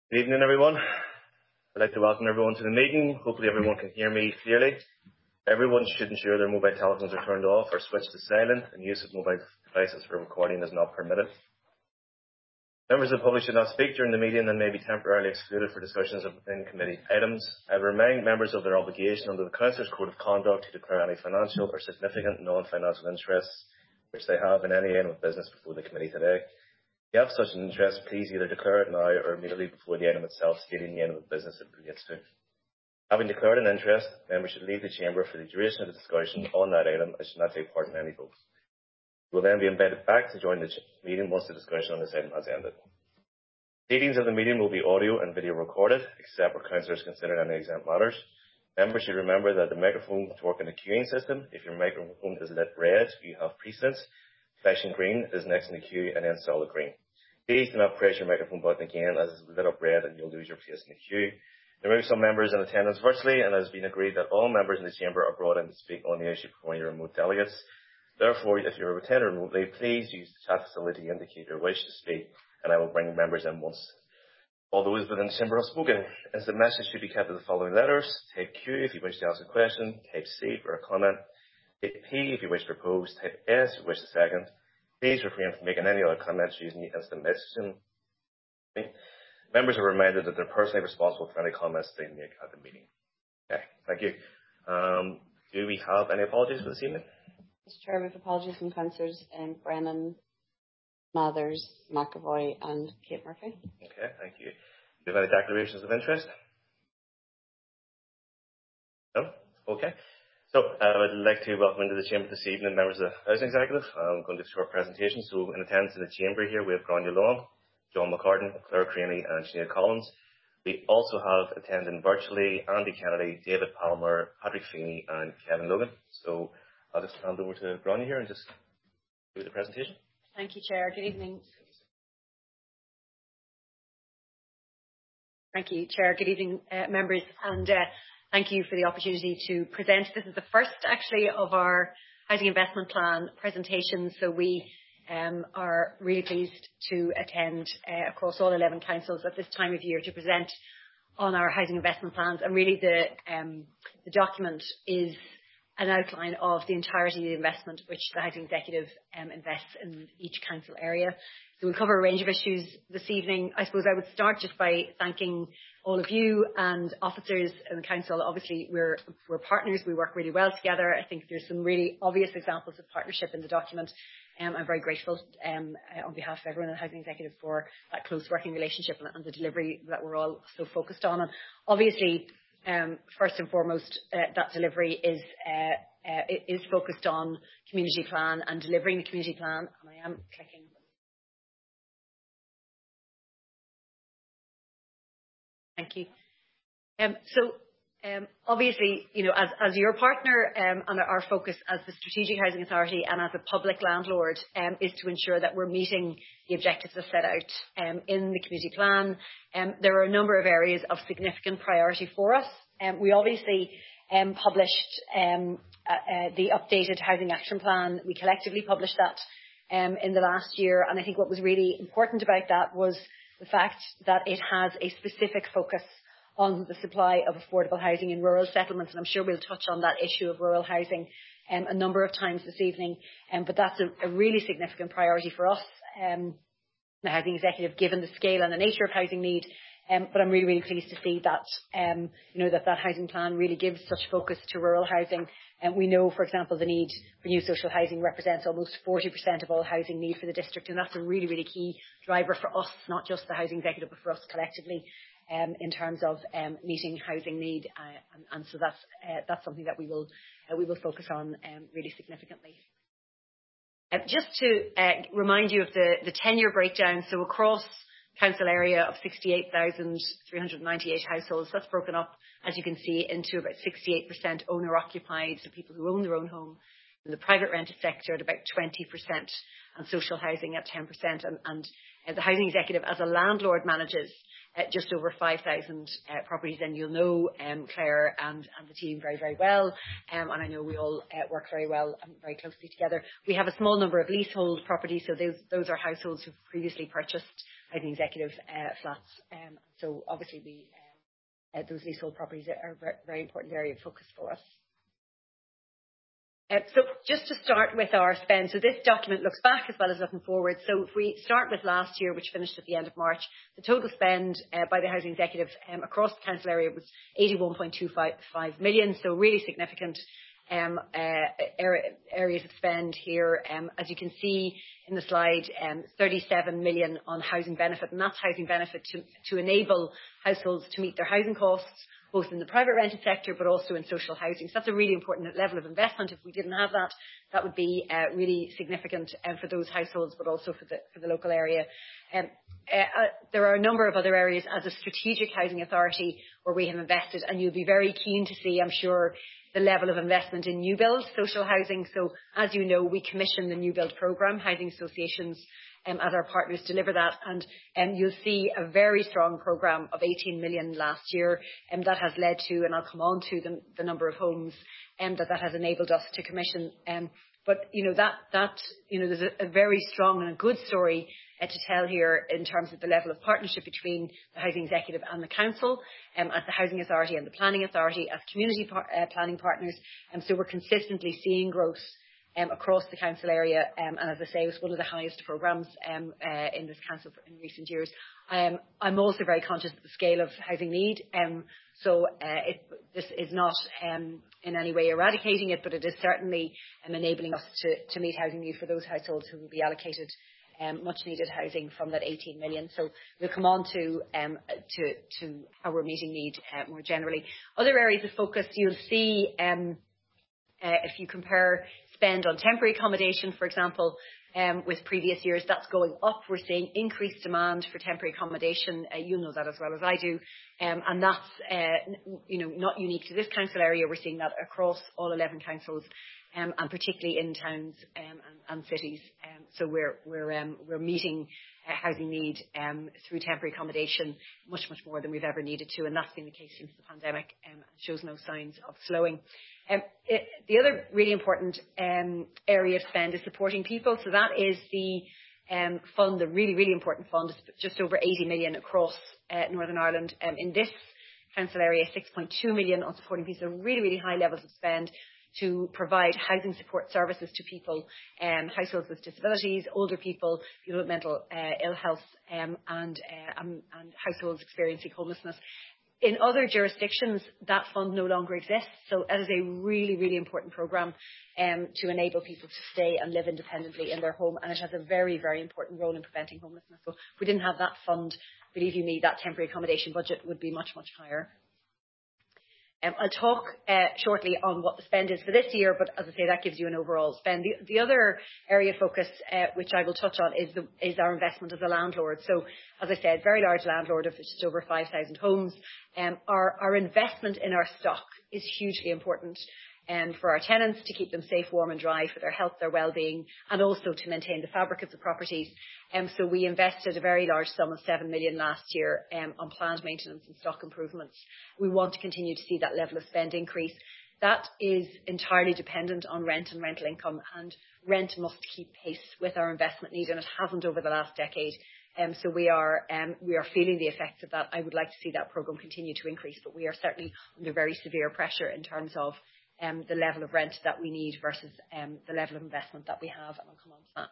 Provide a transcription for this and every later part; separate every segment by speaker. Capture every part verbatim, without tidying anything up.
Speaker 1: Good evening, everyone. I'd like to welcome everyone to the meeting. Hopefully everyone can hear me clearly. Everyone should ensure their mobile telephones are turned off or switched to silent, and use of mobile devices for recording is not permitted. Members of the public should not speak during the meeting and may be temporarily excluded for discussions of in-committee items. I remind members of their obligation under the Councillors' Code of Conduct to declare any financial or significant non-financial interests which they have in any item of business before the committee today. If you have such an interest, please either declare it now or immediately before the item itself, stating the item of business it relates to. Having declared an interest, members should leave the chamber for the duration of the discussion on that item and should not take part in any votes. You will then be invited back to join the meeting once the discussion on this item has ended. Proceedings of the meeting will be audio and video recorded, except where councillors consider any exempt matters. Members should remember that the microphones work in the queuing system. If your microphone is lit red, you have precedence. Flashing green is next in the queue, and then solid green. Please do not press your microphone button again, as it is lit up red and you'll lose your place in the queue. There may be some members in attendance virtually, and it has been agreed that all members in the chamber are brought in to speak on the issue before your remote delegates. Therefore, if you are attending remotely, please use the chat facility to indicate your wish to speak, and I will bring members in once all those within the chamber have spoken. As the message should be kept to the following letters: type Q if you wish to ask a question, type C for a comment, type P if you wish to propose, type S if you wish to second. Please refrain from making any other comments using the instant messaging. Members are reminded that they're personally responsible for any comments they make at the meeting. Okay, thank you. Um, do we have any apologies for this evening?
Speaker 2: Mister Chair, we have apologies from councillors um, Brennan, Mathers, McAvoy and Kate Murphy.
Speaker 1: Okay, thank you. Do you have any declarations of interest? No? Okay. So uh, I would like to welcome into the chamber this evening members of the Housing Executive. I'm going to do a short presentation. So in attendance in the chamber here we have Grania Long, John McCartan, Claire Craney and Sinead Collins. We also have attending virtually Andy Kennedy, David Palmer, Patrick Feeney and Kevin Logan. So I'll just hand over to Grania here and just do the presentation.
Speaker 3: Thank you, Chair. Good evening. Thank you, Chair. Good evening, uh, members, and uh, thank you for the opportunity to present. This is the first, actually, of our Housing Investment Plan presentations, so we um, are really pleased to attend uh, across all eleven councils at this time of year to present on our housing investment plans. And really the, um, the document is an outline of the entirety of the investment which the Housing Executive um, invests in each council area. So we'll cover a range of issues this evening. I suppose I would start just by thanking all of you and officers in the council. Obviously, we're, we're partners. We work really well together. I think there's some really obvious examples of partnership in the document. Um, I'm very grateful um, on behalf of everyone in the Housing Executive for that close working relationship and, and the delivery that we're all so focused on. And obviously, Um, first and foremost, uh, that delivery is uh, uh, is focused on community plan and delivering the community plan. And I am clicking. Thank you. Um, so, um, obviously, you know, as as your partner um, and our focus as the Strategic Housing Authority and as a public landlord um, is to ensure that we're meeting the objectives as set out um, in the community plan. Um, there are a number of areas of significant priority for us. Um, we obviously um, published um, uh, uh, the updated Housing Action Plan. We collectively published that um, in the last year, and I think what was really important about that was the fact that it has a specific focus on the supply of affordable housing in rural settlements, and I'm sure we'll touch on that issue of rural housing um, a number of times this evening, um, but that's a, a really significant priority for us, um, the Housing Executive, given the scale and the nature of housing need. Um, but I'm really, really pleased to see that, um, you know, that that housing plan really gives such focus to rural housing. And we know, for example, the need for new social housing represents almost forty percent of all housing need for the district. And that's a really, really key driver for us, not just the Housing Executive, but for us collectively um, in terms of um, meeting housing need. Uh, and, and so that's, uh, that's something that we will, uh, we will focus on um, really significantly. Uh, just to uh, remind you of the, the ten-year breakdown, so across council area of sixty-eight thousand three hundred ninety-eight households. That's broken up, as you can see, into about sixty-eight percent owner-occupied, so people who own their own home. In the private rented sector at about twenty percent, and social housing at ten percent. And, and uh, the Housing Executive, as a landlord, manages uh, just over five thousand uh, properties, and you'll know um, Claire and, and the team very, very well, um, and I know we all uh, work very well and very closely together. We have a small number of leasehold properties, so those, those are households who've previously purchased housing executive uh, flats, um, so obviously we, um, uh, those leasehold properties are a very important area of focus for us. Uh, so just to start with our spend, so this document looks back as well as looking forward. So if we start with last year, which finished at the end of March, the total spend uh, by the housing executive um, across the council area was eighty-one point two five million, so really significant um, uh, areas of spend here. Um, as you can see in the slide, um, thirty-seven million on housing benefit, and that's housing benefit to, to enable households to meet their housing costs, both in the private rented sector but also in social housing. So that's a really important level of investment. If we didn't have that, that would be uh, really significant um, for those households but also for the, for the local area. Um, uh, uh, there are a number of other areas as a strategic housing authority where we have invested, and you'll be very keen to see, I'm sure, the level of investment in new build social housing. So as you know, we commission the new build programme. Housing associations Um, as our partners deliver that, and um, you'll see a very strong programme of eighteen million last year, and um, that has led to, and I'll come on to the, the number of homes um, that that has enabled us to commission. Um, but you know that that you know there's a, a very strong and a good story uh, to tell here in terms of the level of partnership between the housing executive and the council, um, as the housing authority and the planning authority, as community par- uh, planning partners, and um, so we're consistently seeing growth Um, across the council area, um, and as I say, it was one of the highest programmes um, uh, in this council in recent years. Um, I'm also very conscious of the scale of housing need, um, so uh, it, this is not um, in any way eradicating it, but it is certainly um, enabling us to, to meet housing need for those households who will be allocated um, much needed housing from that eighteen million. So we'll come on to um, to, to how we're meeting need uh, more generally. Other areas of focus, you'll see um, uh, if you compare spend on temporary accommodation, for example, um, with previous years, that's going up. We're seeing increased demand for temporary accommodation. Uh, you know that as well as I do. Um, and that's, uh, you know, not unique to this council area. We're seeing that across all eleven councils, um, and particularly in towns um, and, and cities. Um, so we're, we're, um, we're meeting uh, housing need um, through temporary accommodation much, much more than we've ever needed to. And that's been the case since the pandemic, um, and shows no signs of slowing. Um, it, the other really important um, area of spend is supporting people. So that is the um, fund, the really, really important fund, is just over eighty million across uh, Northern Ireland. Um, in this council area, six point two million on supporting people. So really, really high levels of spend to provide housing support services to people, um, households with disabilities, older people, people with mental uh, ill health, um, and, uh, um, and households experiencing homelessness. In other jurisdictions, that fund no longer exists. So it is a really, really important programme um, to enable people to stay and live independently in their home. And it has a very, very important role in preventing homelessness. So if we didn't have that fund, believe you me, that temporary accommodation budget would be much, much higher. Um, I'll talk uh, shortly on what the spend is for this year, but as I say, that gives you an overall spend. The, the other area of focus, uh, which I will touch on, is, the, is our investment as a landlord. So, as I said, very large landlord of just over five thousand homes. Um, our, our investment in our stock is hugely important um, for our tenants, to keep them safe, warm and dry, for their health, their well-being, and also to maintain the fabric of the properties. Um, so we invested a very large sum of seven million last year um, on planned maintenance and stock improvements. We want to continue to see that level of spend increase. That is entirely dependent on rent and rental income, and rent must keep pace with our investment need, and it hasn't over the last decade. Um, so we are um, we are feeling the effects of that. I would like to see that programme continue to increase, but we are certainly under very severe pressure in terms of um, the level of rent that we need versus um, the level of investment that we have, and I'll come on to that.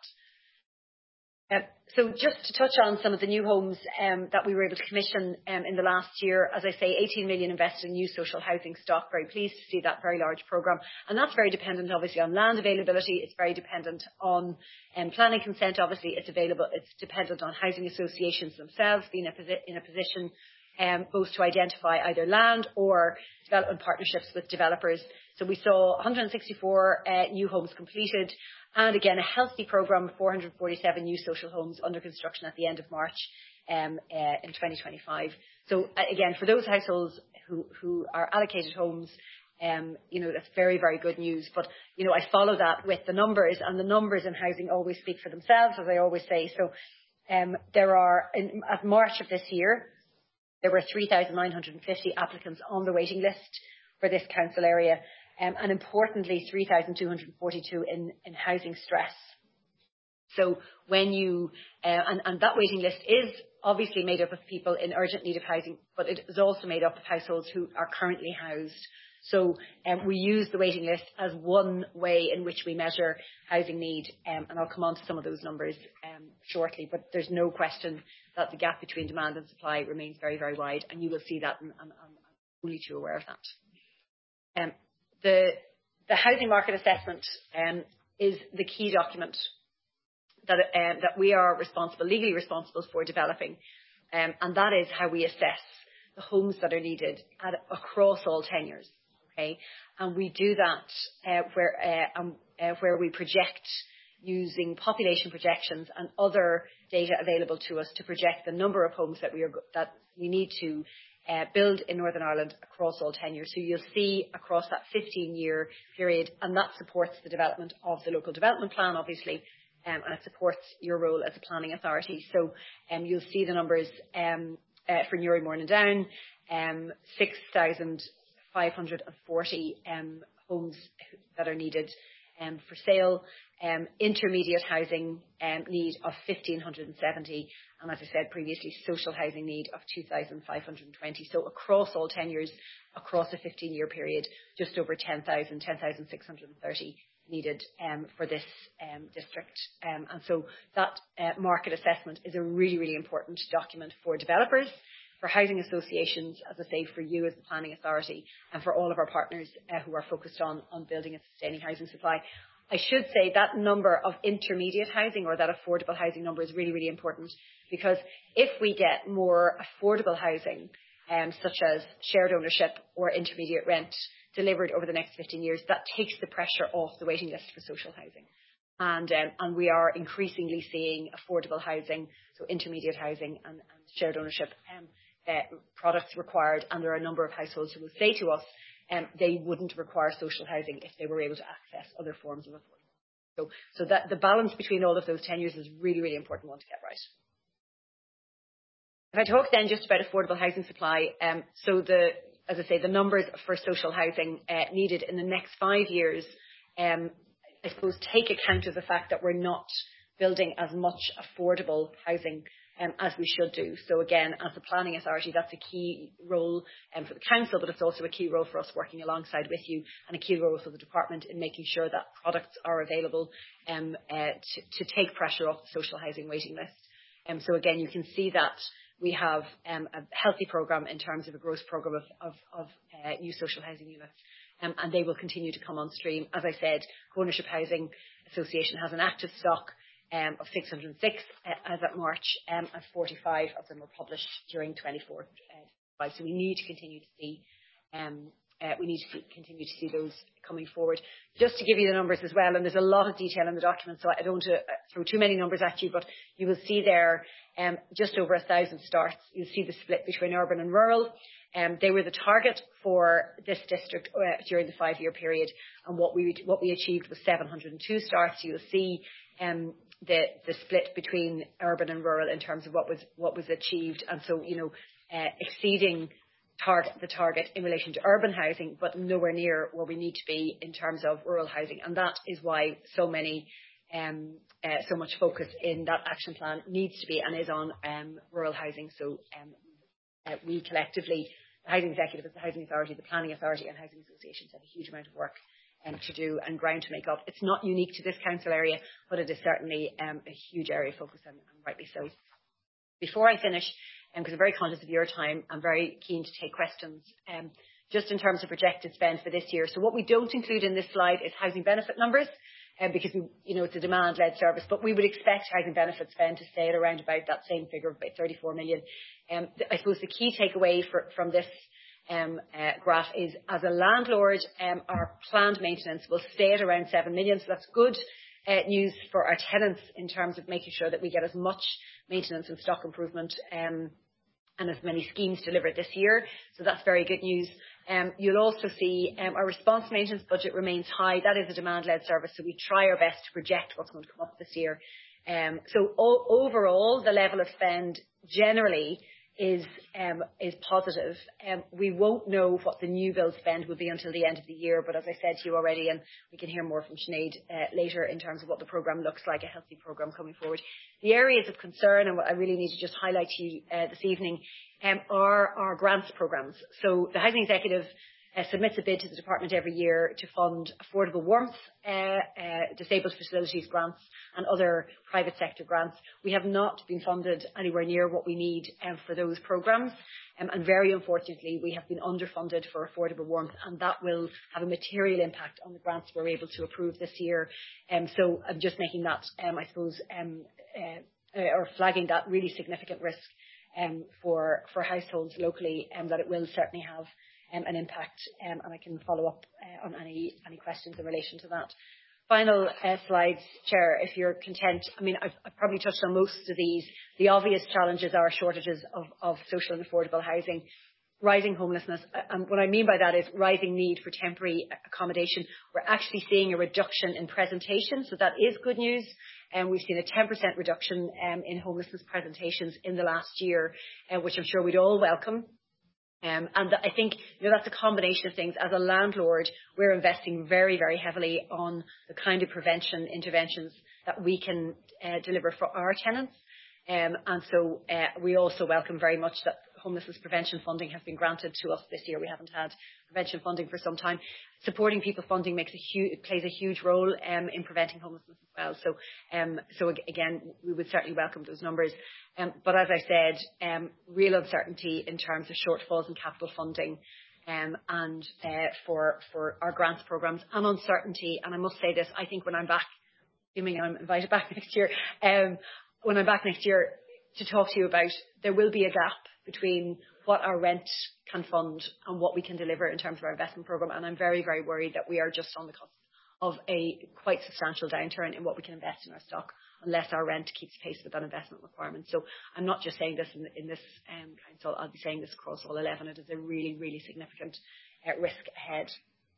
Speaker 3: Um, so just to touch on some of the new homes um, that we were able to commission um, in the last year, as I say, eighteen million invested in new social housing stock. Very pleased to see that very large programme. And that's very dependent, obviously, on land availability. It's very dependent on um, planning consent. Obviously, it's available. It's dependent on housing associations themselves being in a, posi- in a position um, both to identify either land or development partnerships with developers. So we saw one hundred sixty-four uh, new homes completed, and again, a healthy programme of four hundred forty-seven new social homes under construction at the end of March um, uh, in twenty twenty-five. So uh, again, for those households who, who are allocated homes, um, you know, that's very, very good news. But, you know, I follow that with the numbers, and the numbers in housing always speak for themselves, as I always say. So um, there are, in, at March of this year, There were three thousand nine hundred fifty applicants on the waiting list for this council area, um, and importantly, three thousand two hundred forty-two in, in housing stress. So when you, uh, and, and that waiting list is obviously made up of people in urgent need of housing, but it is also made up of households who are currently housed. So um, we use the waiting list as one way in which we measure housing need, um, and I'll come on to some of those numbers um, shortly, but there's no question that the gap between demand and supply remains very, very wide, and you will see that, and I'm only too aware of that. Um, the, the housing market assessment um, is the key document that, um, that we are responsible, legally responsible for developing, um, and that is how we assess the homes that are needed at, across all tenures. Okay, and we do that uh, where uh, um, uh, where we project using population projections and other data available to us to project the number of homes that we are that we need to uh, build in Northern Ireland across all tenures. So you'll see across that fifteen-year period, and that supports the development of the local development plan, obviously, um, and it supports your role as a planning authority. So um, you'll see the numbers um, uh, for Newry, Morning Down, um, six thousand five hundred forty um, homes that are needed um, for sale, um, intermediate housing um, need of one thousand five hundred seventy, and as I said previously, social housing need of two thousand five hundred twenty. So across all tenures, across a fifteen-year period, just over ten thousand, ten thousand six hundred thirty needed um, for this um, district. Um, and so that uh, market assessment is a really, really important document for developers, for housing associations, as I say, for you as the planning authority, and for all of our partners uh, who are focused on, on building and sustaining housing supply. I should say that number of intermediate housing, or that affordable housing number, is really, really important, because if we get more affordable housing, um, such as shared ownership or intermediate rent, delivered over the next fifteen years, that takes the pressure off the waiting list for social housing. And, um, and we are increasingly seeing affordable housing, so intermediate housing and, and shared ownership um, uh, products required, and there are a number of households who will say to us um, they wouldn't require social housing if they were able to access other forms of affordable. So, so that the balance between all of those tenures is really, really important one to get right. If I talk then just about affordable housing supply, um, so the, as I say, the numbers for social housing uh, needed in the next five years, um, I suppose, take account of the fact that we're not building as much affordable housing um, as we should do. So again, as a planning authority, that's a key role um, for the council, but it's also a key role for us working alongside with you, and a key role for the department in making sure that products are available um, uh, to, to take pressure off the social housing waiting list. Um, so again, you can see that we have um, a healthy programme in terms of a gross programme of, of, of uh, new social housing units. Um, and they will continue to come on stream. As I said, Co-ownership Housing Association has an active stock um, of six hundred six uh, as at March, um, and forty-five of them were published during twenty-four. Uh, so we need to continue to see, um, uh, we need to see, continue to see those coming forward. Just to give you the numbers as well, and there's a lot of detail in the document, so I don't want to throw too many numbers at you, but you will see there um, just over a thousand starts. You'll see the split between urban and rural. Um, they were the target for this district uh, during the five-year period, and what we what we achieved was seven hundred two starts. You'll see um, the the split between urban and rural in terms of what was what was achieved, and so you know uh, exceeding target the target in relation to urban housing, but nowhere near where we need to be in terms of rural housing, and that is why so many um, uh, so much focus in that action plan needs to be and is on um, rural housing. So. Um, Uh, we collectively, the Housing Executive, the Housing Authority, the Planning Authority and Housing Associations have a huge amount of work um, to do and ground to make up. It's not unique to this council area, but it is certainly um, a huge area of focus, and, and rightly so. Before I finish, because um, I'm very conscious of your time, I'm very keen to take questions, um, just in terms of projected spend for this year. So what we don't include in this slide is housing benefit numbers, um, because we, you know, it's a demand-led service, but we would expect housing benefit spend to stay at around about that same figure of about thirty-four million. Um, I suppose the key takeaway for, from this um, uh, graph is, as a landlord, um, our planned maintenance will stay at around seven million. So that's good uh, news for our tenants in terms of making sure that we get as much maintenance and stock improvement um, and as many schemes delivered this year. So that's very good news. Um, you'll also see um, our response maintenance budget remains high. That is a demand-led service, so we try our best to project what's going to come up this year. Um, so o- overall, the level of spend generally is um, is positive. Um, we won't know what the new build spend will be until the end of the year, but as I said to you already, and we can hear more from Sinead uh, later in terms of what the programme looks like, a healthy programme coming forward. The areas of concern, and what I really need to just highlight to you uh, this evening, um, are our grants programmes. So the Housing Executive Uh, submits a bid to the Department every year to fund affordable warmth, uh, uh, disabled facilities grants and other private sector grants. We have not been funded anywhere near what we need um, for those programmes, um, and very unfortunately we have been underfunded for affordable warmth, and that will have a material impact on the grants we're able to approve this year. Um, so I'm just making that, um, I suppose, um, uh, uh, or flagging that really significant risk um, for, for households locally, and um, that it will certainly have Um, an impact, um, and I can follow up uh, on any any questions in relation to that. Final uh, slides, Chair, if you're content. I mean, I've, I've probably touched on most of these. The obvious challenges are shortages of, of social and affordable housing, rising homelessness, and what I mean by that is rising need for temporary accommodation. We're actually seeing a reduction in presentation, so that is good news. And um, we've seen a ten percent reduction um, in homelessness presentations in the last year, uh, which I'm sure we'd all welcome. Um, and I think you know that's a combination of things. As a landlord, we're investing very, very heavily on the kind of prevention interventions that we can uh, deliver for our tenants. Um, and so uh, we also welcome very much that homelessness prevention funding has been granted to us this year. We haven't had prevention funding for some time. Supporting people funding makes a huge, plays a huge role um, in preventing homelessness as well. So, um, so again, we would certainly welcome those numbers. Um, but as I said, um, real uncertainty in terms of shortfalls in capital funding um, and uh, for for our grants programmes, and uncertainty. And I must say this: I think when I'm back, assuming I'm invited back next year, um, when I'm back next year to talk to you about, there will be a gap between what our rent can fund and what we can deliver in terms of our investment programme. And I'm very, very worried that we are just on the cusp of a quite substantial downturn in what we can invest in our stock unless our rent keeps pace with that investment requirement. So I'm not just saying this in, in this um, council, I'll be saying this across all eleven. It is a really, really significant uh, risk ahead.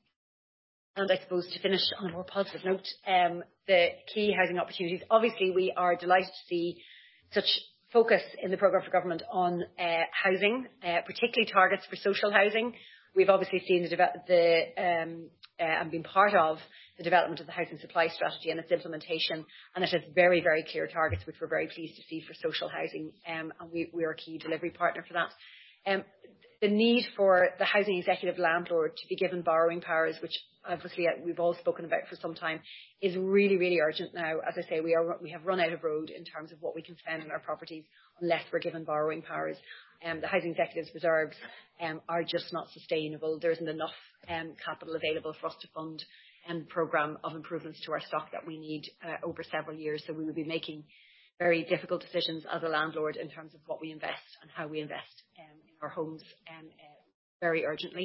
Speaker 3: And I suppose to finish on a more positive note, um, the key housing opportunities. Obviously, we are delighted to see such focus in the programme for government on uh, housing, uh, particularly targets for social housing. We've obviously seen the, the um, uh, and been part of the development of the housing supply strategy and its implementation, and it has very, very clear targets, which we're very pleased to see for social housing, um, and we, we are a key delivery partner for that. Um, the need for the housing executive landlord to be given borrowing powers, which obviously we've all spoken about for some time, is really, really urgent now. As I say, we are we have run out of road in terms of what we can spend on our properties unless we're given borrowing powers. Um, the housing executive's reserves um, are just not sustainable. There isn't enough um, capital available for us to fund a um, programme of improvements to our stock that we need uh, over several years. So we will be making very difficult decisions as a landlord in terms of what we invest and how we invest um, in our homes um, uh, very urgently.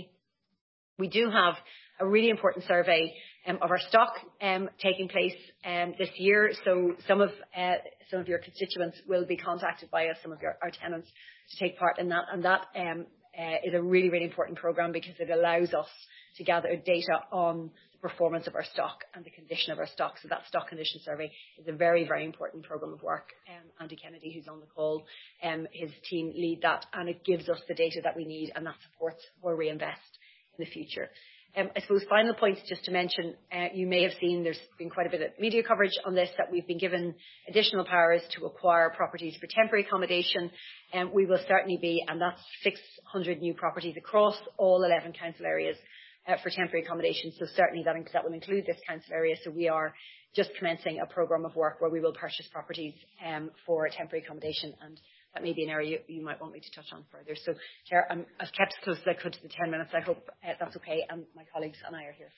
Speaker 3: We do have a really important survey um, of our stock um, taking place um, this year. So some of uh, some of your constituents will be contacted by us, some of your, our tenants, to take part in that. And that um, uh, is a really, really important programme because it allows us to gather data on the performance of our stock and the condition of our stock. So that stock condition survey is a very, very important programme of work. Um, Andy Kennedy, who's on the call, um, his team lead that, and it gives us the data that we need, and that supports where we invest in the future. Um, I suppose final points just to mention, uh, you may have seen there's been quite a bit of media coverage on this, that we've been given additional powers to acquire properties for temporary accommodation, and um, we will certainly be, and that's six hundred new properties across all eleven council areas uh, for temporary accommodation. So certainly that, that will include this council area. So we are just commencing a programme of work where we will purchase properties um, for temporary accommodation, and that may be an area you, you might want me to touch on further. So, Chair, I'm, I've kept as close as I could to the ten minutes. I hope uh, that's okay, and my colleagues and I are here.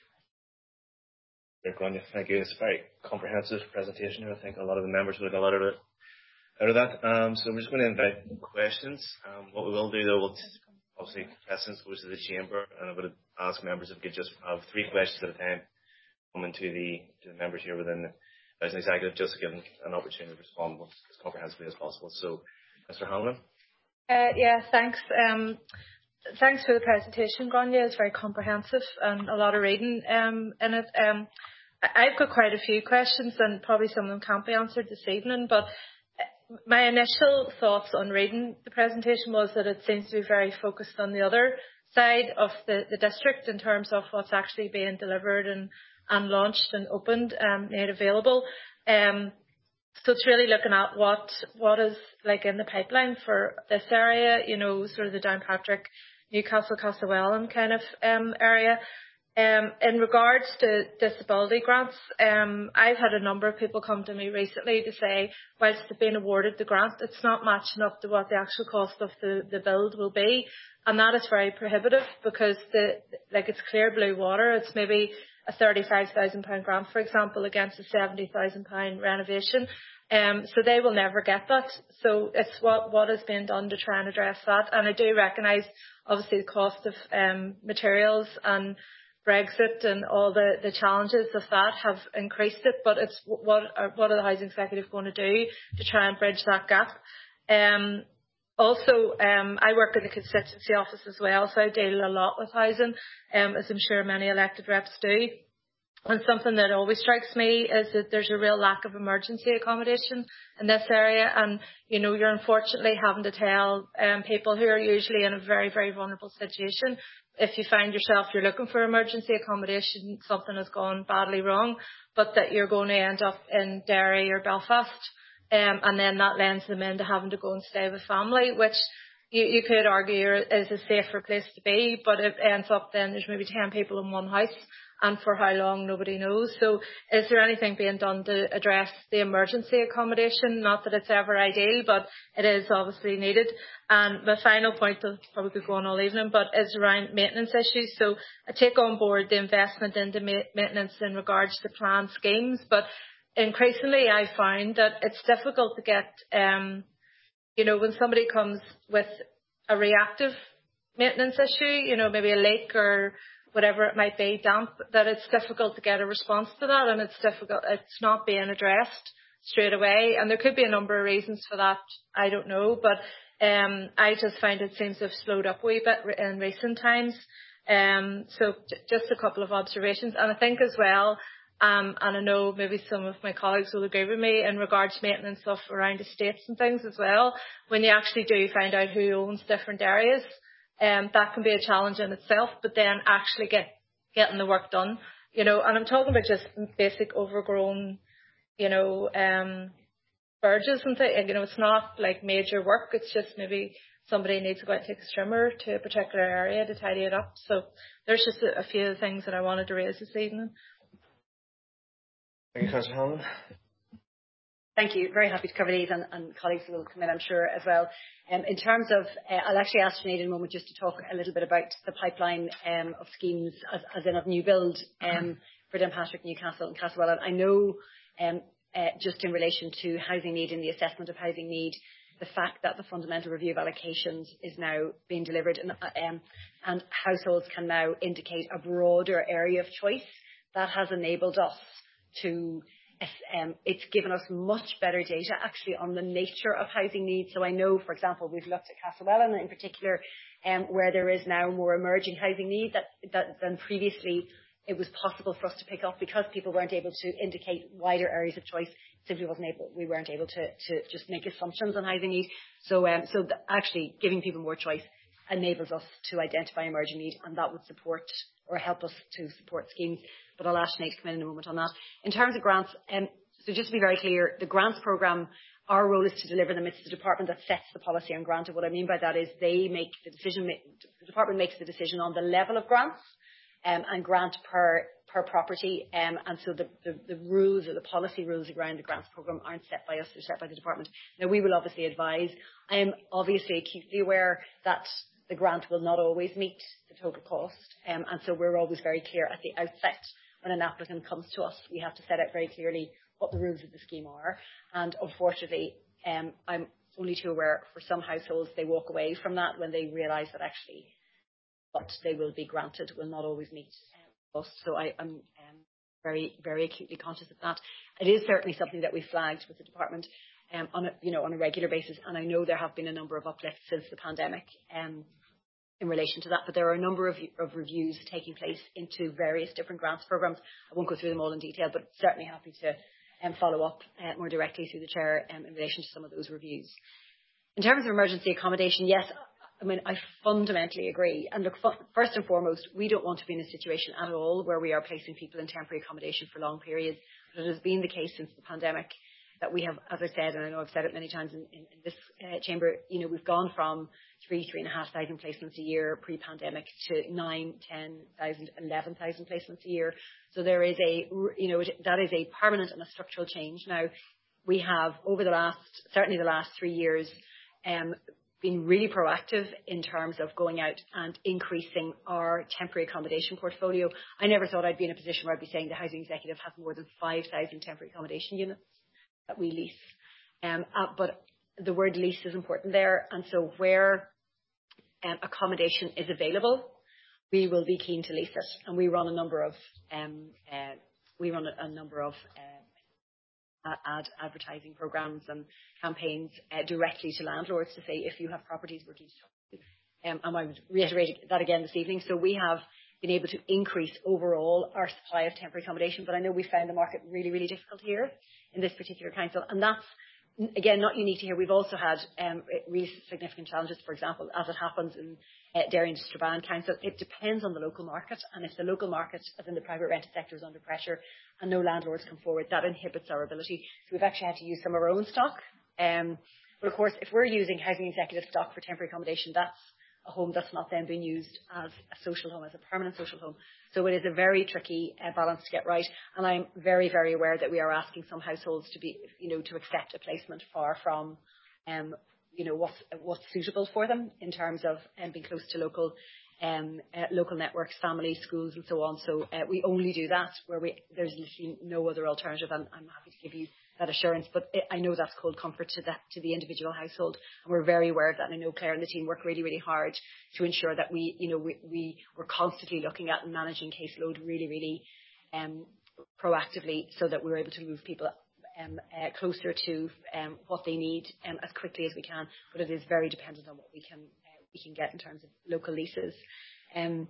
Speaker 1: Thank you. It's a very comprehensive presentation. I think a lot of the members will get a lot out of, it, out of that. Um, so we're just going to invite questions. Um, what we will do, though, we'll obviously questions goes to the chamber, and I would ask members if we could just have three questions at a time coming to the, to the members here within the Housing Executive, just to give them an opportunity to respond as comprehensively as possible. So, Mister Hanlon.
Speaker 4: Uh, yeah, thanks. Um, thanks for the presentation, Grania. It's very comprehensive and a lot of reading um, in it. Um, I've got quite a few questions, and probably some of them can't be answered this evening. But my initial thoughts on reading the presentation was that it seems to be very focused on the other side of the, the district in terms of what's actually being delivered and, and launched and opened and made available. Um, so it's really looking at what what is like in the pipeline for this area, you know, sort of the Downpatrick, Newcastle, Castlewellan kind of um, area. Um, in regards to disability grants, um, I've had a number of people come to me recently to say, whilst they've been awarded the grant, it's not matching up to what the actual cost of the, the build will be. And that is very prohibitive because the, like it's clear blue water. It's maybe a thirty-five thousand pounds grant, for example, against a seventy thousand pounds renovation. Um, so they will never get that. So it's what, what is being done to try and address that. And I do recognise, obviously, the cost of um, materials and Brexit and all the, the challenges of that have increased it, but it's what are, what are the housing executive going to do to try and bridge that gap? Um, also, um, I work in the constituency office as well, so I deal a lot with housing, um, as I'm sure many elected reps do. And something that always strikes me is that there's a real lack of emergency accommodation in this area. And, you know, you're unfortunately having to tell um, people who are usually in a very, very vulnerable situation, if you find yourself you're looking for emergency accommodation, something has gone badly wrong, but that you're going to end up in Derry or Belfast. Um, and then that lends them into having to go and stay with family, which you, you could argue is a safer place to be, but it ends up then there's maybe ten people in one house. And for how long, nobody knows. So is there anything being done to address the emergency accommodation? Not that it's ever ideal, but it is obviously needed. And my final point, I'll probably could go on all evening, but is around maintenance issues. So I take on board the investment into ma- maintenance in regards to planned schemes, but increasingly I find that it's difficult to get, um, you know, when somebody comes with a reactive maintenance issue, you know, maybe a leak or whatever it might be, damp, that it's difficult to get a response to that, and it's difficult, it's not being addressed straight away. And there could be a number of reasons for that, I don't know, but um, I just find it seems to have slowed up a wee bit in recent times. Um, so j- just a couple of observations. And I think as well, um, and I know maybe some of my colleagues will agree with me in regards to maintenance stuff around estates and things as well, when you actually do find out who owns different areas, Um, that can be a challenge in itself, but then actually get getting the work done, you know, and I'm talking about just basic overgrown, you know, um, verges and things, you know, it's not like major work, it's just maybe somebody needs to go out and take a trimmer to a particular area to tidy it up. So there's just a, a few things that I wanted to raise this evening.
Speaker 1: Thank you, Councillor Hanlon.
Speaker 3: Thank you. Very happy to cover these, and, and colleagues will come in, I'm sure, as well. Um, in terms of, uh, I'll actually ask Sinead in a moment just to talk a little bit about the pipeline um, of schemes, as, as in of new build um, for Downpatrick, Newcastle and Castlewellan. I know um, uh, just in relation to housing need and the assessment of housing need, the fact that the fundamental review of allocations is now being delivered and, um, and households can now indicate a broader area of choice, that has enabled us to Um, it's given us much better data actually on the nature of housing needs. So I know, for example, we've looked at Castlewellan in particular, um, where there is now more emerging housing need that, that, than previously it was possible for us to pick up, because people weren't able to indicate wider areas of choice. Simply wasn't able, we weren't able to, to just make assumptions on housing need. So, um, so actually giving people more choice enables us to identify emerging need, and that would support or help us to support schemes. But I'll ask Sinead to come in in a moment on that. In terms of grants, um, so just to be very clear, the grants programme, our role is to deliver them. It's the department that sets the policy on grant. And what I mean by that is they make the decision, the department makes the decision on the level of grants um, and grant per per property. Um, and so the, the, the rules or the policy rules around the grants programme aren't set by us, they're set by the department. Now, we will obviously advise. I am obviously acutely aware that the grant will not always meet the total cost. Um, and so we're always very clear at the outset when an applicant comes to us, we have to set out very clearly what the rules of the scheme are. And unfortunately, um, I'm only too aware for some households, they walk away from that when they realise that actually what they will be granted will not always meet um, cost. So I, I'm um, very, very acutely conscious of that. It is certainly something that we flagged with the department um, on a, you know, on a regular basis. And I know there have been a number of uplifts since the pandemic um, in relation to that, but there are a number of, of reviews taking place into various different grants programmes. I won't go through them all in detail, but certainly happy to um, follow up uh, more directly through the Chair um, in relation to some of those reviews. In terms of emergency accommodation, yes, I mean, I fundamentally agree. And look, first and foremost, we don't want to be in a situation at all where we are placing people in temporary accommodation for long periods. But it has been the case since the pandemic that we have, as I said, and I know I've said it many times in, in, in this uh, chamber, you know, we've gone from three, three and a half thousand placements a year pre-pandemic to nine, ten thousand, eleven thousand placements a year. So there is a, you know, that is a permanent and a structural change. Now, we have over the last, certainly the last three years, um, been really proactive in terms of going out and increasing our temporary accommodation portfolio. I never thought I'd be in a position where I'd be saying the Housing Executive has more than five thousand temporary accommodation units that we lease. Um, uh, but the word lease is important there. And so where um, accommodation is available, we will be keen to lease it. And we run a number of, um, uh, we run a, a number of uh, ad advertising programs and campaigns uh, directly to landlords to say, if you have properties, we're keen to talk to you. Um, and I would reiterate that again this evening. So we have been able to increase overall our supply of temporary accommodation, but I know we found the market really, really difficult here in this particular council, and that's, again, not unique to here. We've also had um, really significant challenges, for example, as it happens in uh, Derry and Strabane Council. It depends on the local market, and if the local market, as in the private rented sector, is under pressure and no landlords come forward, that inhibits our ability. So we've actually had to use some of our own stock. Um, but of course, if we're using Housing Executive stock for temporary accommodation, that's a home that's not then being used as a social home, as a permanent social home. So it is a very tricky uh, balance to get right. And I'm very, very aware that we are asking some households to be, you know, to accept a placement far from, um, you know, what's, what's suitable for them in terms of um, being close to local, um, uh, local networks, families, schools, and so on. So uh, we only do that where we there's literally no other alternative. And I'm happy to give you that assurance, but I know that's cold comfort to that to the individual household, and we're very aware of that. And I know Claire and the team work really, really hard to ensure that we, you know, we, we we're constantly looking at and managing caseload really, really um, proactively, so that we're able to move people um, uh, closer to um, what they need um, as quickly as we can. But it is very dependent on what we can uh, we can get in terms of local leases. Um,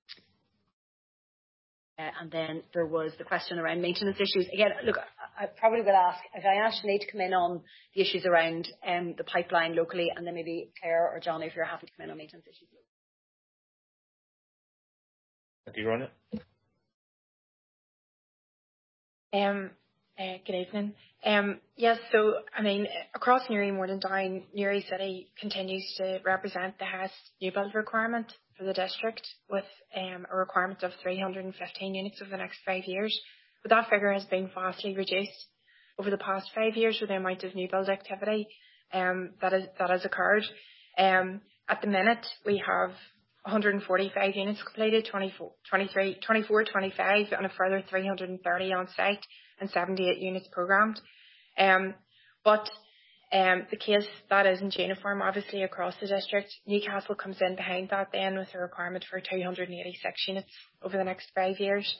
Speaker 3: Uh, and then there was the question around maintenance issues. Again, look, I, I probably will ask, if I ask Sinead to come in on the issues around um, the pipeline locally, and then maybe Claire or John, if you're happy to come in on maintenance issues.
Speaker 1: Do you run it?
Speaker 5: Um, uh, good evening. Um, yes, so, I mean, across Newry, more than down, Newry City continues to represent the highest new build requirement for the district, with um, a requirement of three hundred fifteen units over the next five years. But that figure has been vastly reduced over the past five years with the amount of new build activity um, that, is, that has occurred. Um, at the minute, we have one hundred forty-five units completed, twenty-four, twenty-three, twenty-four, twenty-five, and a further three hundred thirty on site, and seventy-eight units programmed. Um, but um, the case that isn't uniform, obviously, across the district. Newcastle comes in behind that then with a requirement for two hundred eighty-six units over the next five years.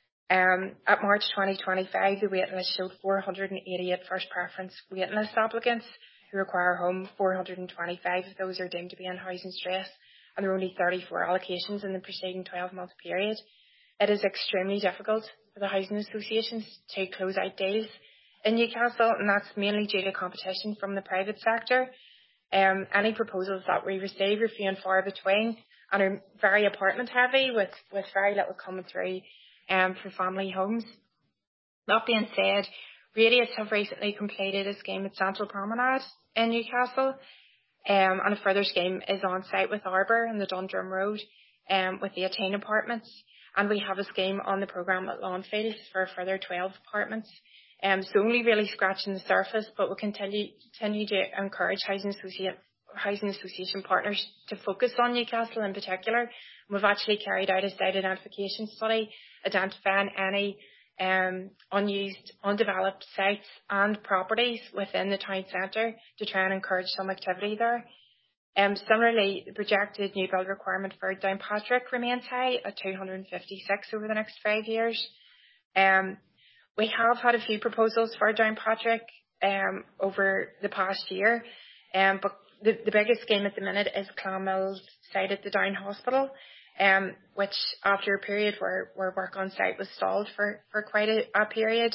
Speaker 5: Um, at March twenty twenty-five, the waiting list showed four hundred eighty-eight first preference waiting list applicants who require a home. four hundred twenty-five of those are deemed to be in housing stress, and there are only thirty-four allocations in the preceding twelve-month period. It is extremely difficult for the housing associations to close out deals in Newcastle, and that's mainly due to competition from the private sector. Um, any proposals that we receive are few and far between, and are very apartment heavy, with, with very little coming through um, for family homes. That being said, Radius have recently completed a scheme at Central Promenade in Newcastle, um, and a further scheme is on site with Arbour in the Dundrum Road um, with the eighteen apartments, and we have a scheme on the programme at Lawnfields for a further twelve apartments. Um, so only really scratching the surface, but we'll continue, continue to encourage housing, associate, housing association partners to focus on Newcastle in particular. And we've actually carried out a site identification study identifying any um, unused, undeveloped sites and properties within the town centre to try and encourage some activity there. Um, similarly, the projected new build requirement for Downpatrick remains high at two hundred fifty-six over the next five years. Um, We have had a few proposals for Downpatrick um, over the past year, um, but the, the biggest scheme at the minute is Clonmills site at the Down Hospital, um, which after a period where, where work on site was stalled for, for quite a, a period,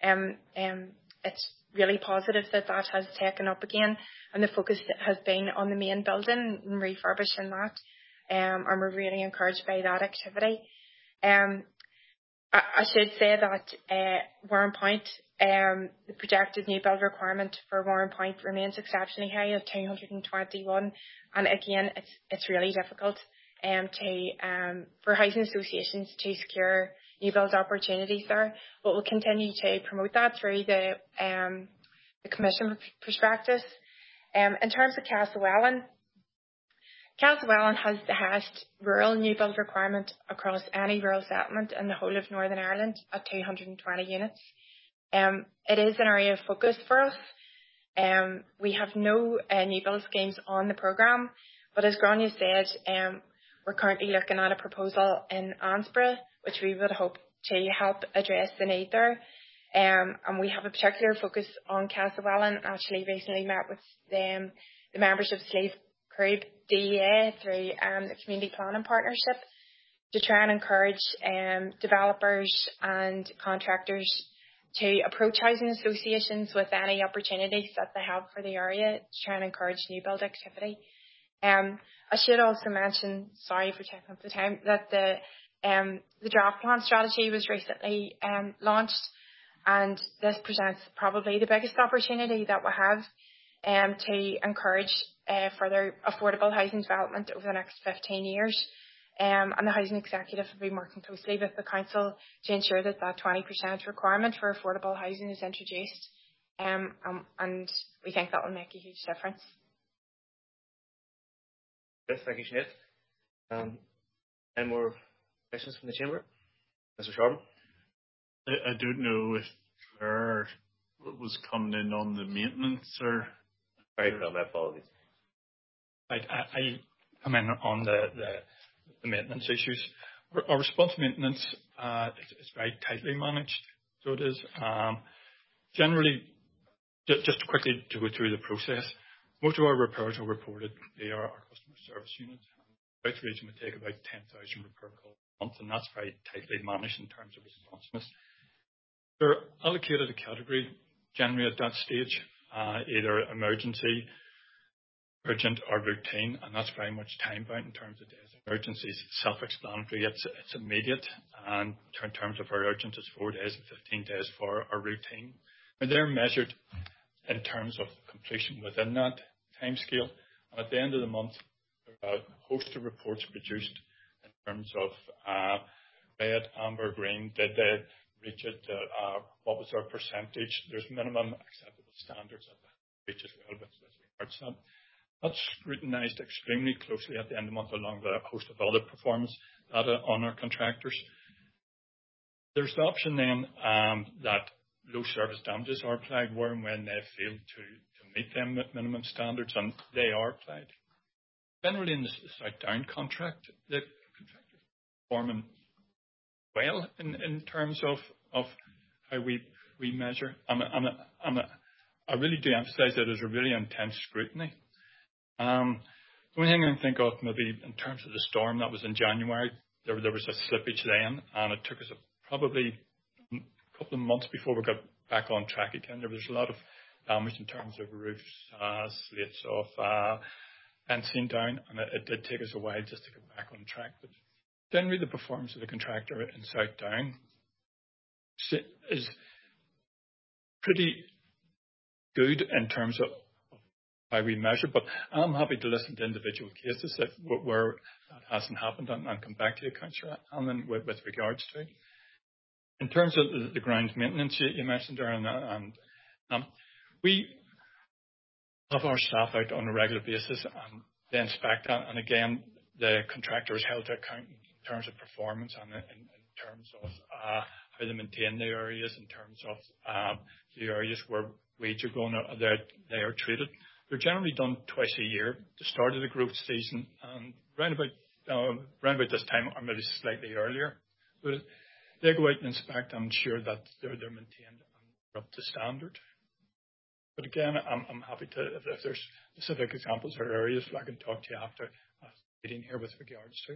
Speaker 5: Um, um, it's really positive that that has taken up again, and the focus has been on the main building and refurbishing that. Um, and we're really encouraged by that activity. Um, I, I should say that uh, Warren Point, um, the projected new build requirement for Warren Point remains exceptionally high at two hundred twenty-one, and again, it's it's really difficult um, to um, for housing associations to secure new build opportunities there. But we'll continue to promote that through the um, the Commission prospectus. Um, in terms of Castlewellan, Castlewellan has the highest rural new build requirement across any rural settlement in the whole of Northern Ireland at two hundred twenty units. Um, it is an area of focus for us. Um, we have no uh, new build schemes on the programme, but as Grania said, um, we're currently looking at a proposal in Ansborough, which we would hope to help address the need there. Um, and we have a particular focus on Castlewellan. Actually, recently met with um, the members of Slieve Crib D E A through um, the Community Planning Partnership to try and encourage um, developers and contractors to approach housing associations with any opportunities that they have for the area to try and encourage new build activity. Um, I should also mention, sorry for taking up the time, that the um, the draft plan strategy was recently um, launched, and this presents probably the biggest opportunity that we have um, to encourage uh, further affordable housing development over the next fifteen years. Um, and the Housing Executive will be working closely with the Council to ensure that that twenty percent requirement for affordable housing is introduced. Um, um, and we think that will make a huge difference.
Speaker 1: Yes, thank you, Sinead. Um, any more questions from the Chamber? Mister Sharman?
Speaker 6: I, I don't know if there was coming in on the maintenance or...
Speaker 1: Sorry, no, my apologies.
Speaker 7: I, I, I come in on the, the, the maintenance issues. Our, our response maintenance uh, is, is very tightly managed, so it is. Um, generally, just, just quickly to go through the process, most of our repairs are reported via our, our customer service unit. South region would take about ten thousand repair calls a month, and that's very tightly managed in terms of responsiveness. They're allocated a category generally at that stage, uh, either emergency, urgent or routine, and that's very much time bound in terms of days. Emergency is self-explanatory, it's, it's immediate, and in terms of our urgent, it's four days and fifteen days for our routine. Now they're measured in terms of completion within that time scale, and at the end of the month, there are a host of reports produced in terms of uh, red, amber, green, did they reach it, uh, uh, what was their percentage. There's minimum acceptable standards that they reach as well with, with regards to that. That's scrutinised extremely closely at the end of the month along with a host of other performance data on our contractors. There's the option then um, that low service damages are applied where and when they fail to, to meet them minimum standards, and they are applied. Generally in the South Down contract, the contractors are performing well in, in terms of, of how we, we measure. I'm a, I'm a, I'm a, I really do emphasise that there's a really intense scrutiny. Um, the only thing I can think of maybe in terms of the storm that was in January, there, there was a slippage then, and it took us a, probably a couple of months before we got back on track again. There was a lot of damage in terms of roofs, uh, slates off, uh, fencing down, and it, it did take us a while just to get back on track. But generally, the performance of the contractor in South Down is pretty good in terms of how we measure, but I'm happy to listen to individual cases if, where that hasn't happened and, and come back to you, Councillor Allen, with, with regards to. In terms of the, the ground maintenance you, you mentioned there, and, and um, we have our staff out on a regular basis and they inspect that, and again, the contractor is held to account in terms of performance and in, in terms of uh, how they maintain the areas, in terms of um, the areas where weeds are going, they are treated. They're generally done twice a year, the start of the growth season, and round about, uh, round about this time, or maybe slightly earlier. But they go out and inspect and ensure that they're, they're maintained and up to standard. But again, I'm, I'm happy to, if, if there's specific examples or areas, I can talk to you after the meeting here with regards to.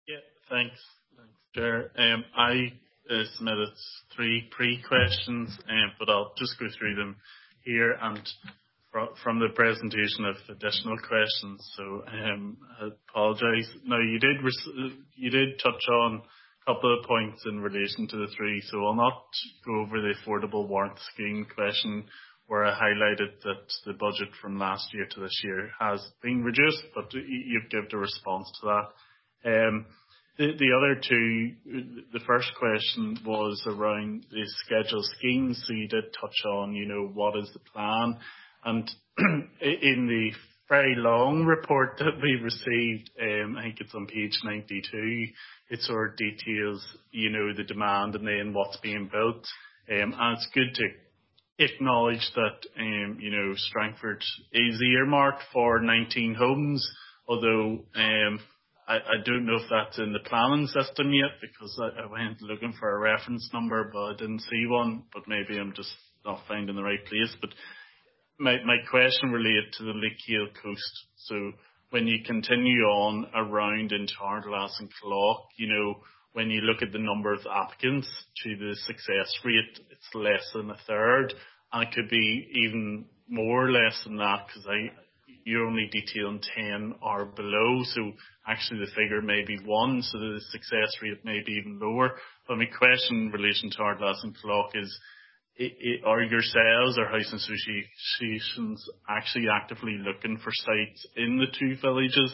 Speaker 6: Yeah, thanks. Thanks, Chair. Um, I uh, submitted three pre-questions, um, but I'll just go through them here and fr- from the presentation of additional questions. So um, I apologise. Now, you did res- you did touch on a couple of points in relation to the three, so I'll not go over the affordable warrant scheme question, where I highlighted that the budget from last year to this year has been reduced, but you've given a response to that. Um, the, the other two, the first question was around the schedule schemes. So you did touch on, you know, what is the plan? And in the very long report that we received, um, I think it's on page ninety-two, it sort of details, you know, the demand and then what's being built. Um, and it's good to acknowledge that, um, you know, Strangford is earmarked for nineteen homes, although um, I, I don't know if that's in the planning system yet, because I, I went looking for a reference number, but I didn't see one, but maybe I'm just not finding the right place. But my, my question related to the Lakehill coast. So when you continue on around into Ardglass and Clough, you know, when you look at the number of applicants to the success rate, it's less than a third. And it could be even more or less than that, because I you're only detailing ten or below. So actually the figure may be one, so the success rate may be even lower. But my question in relation to Ardglass and Clough is, it, it, are yourselves or housing associations actually actively looking for sites in the two villages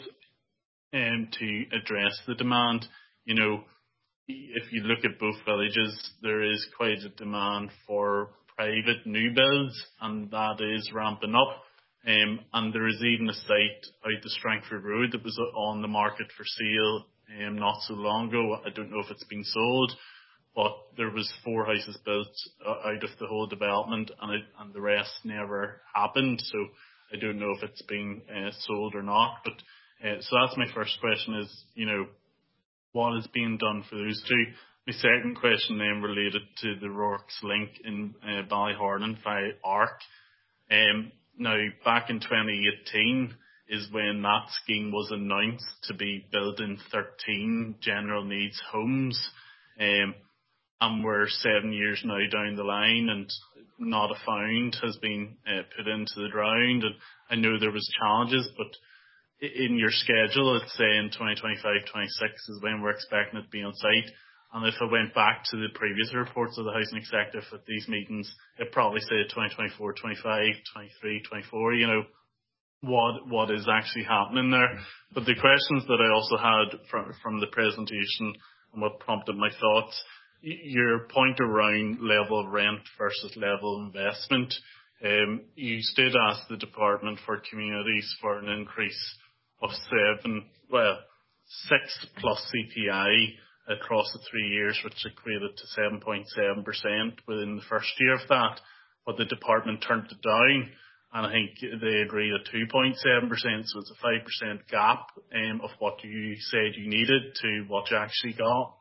Speaker 6: um, to address the demand? You know, if you look at both villages, there is quite a demand for private new builds, and that is ramping up. Um, and there is even a site out the Strangford Road that was on the market for sale um, not so long ago. I don't know if it's been sold, but there was four houses built uh, out of the whole development, and, it, and the rest never happened. So I don't know if it's been uh, sold or not. But uh, so that's my first question: is, you know, what is being done for those two? My second question then related to the Rorke's Link in uh, Ballyhornan via ARC. Um, now, back in twenty eighteen is when that scheme was announced to be building thirteen general needs homes. Um, and we're seven years now down the line, and not a pound has been uh, put into the ground. And I know there was challenges, but in your schedule, it's saying twenty twenty-five twenty-six is when we're expecting it to be on site. And if I went back to the previous reports of the Housing Executive at these meetings, it probably said twenty twenty-four twenty-five, twenty-three twenty-four, you know, what what is actually happening there. But the questions that I also had from, from the presentation and what prompted my thoughts, your point around level of rent versus level of investment. Um, you did ask the Department for Communities for an increase of seven, well, six plus C P I across the three years, which equated to seven point seven percent within the first year of that. But the department turned it down, and I think they agreed at two point seven percent, so it's a five percent gap um, of what you said you needed to what you actually got.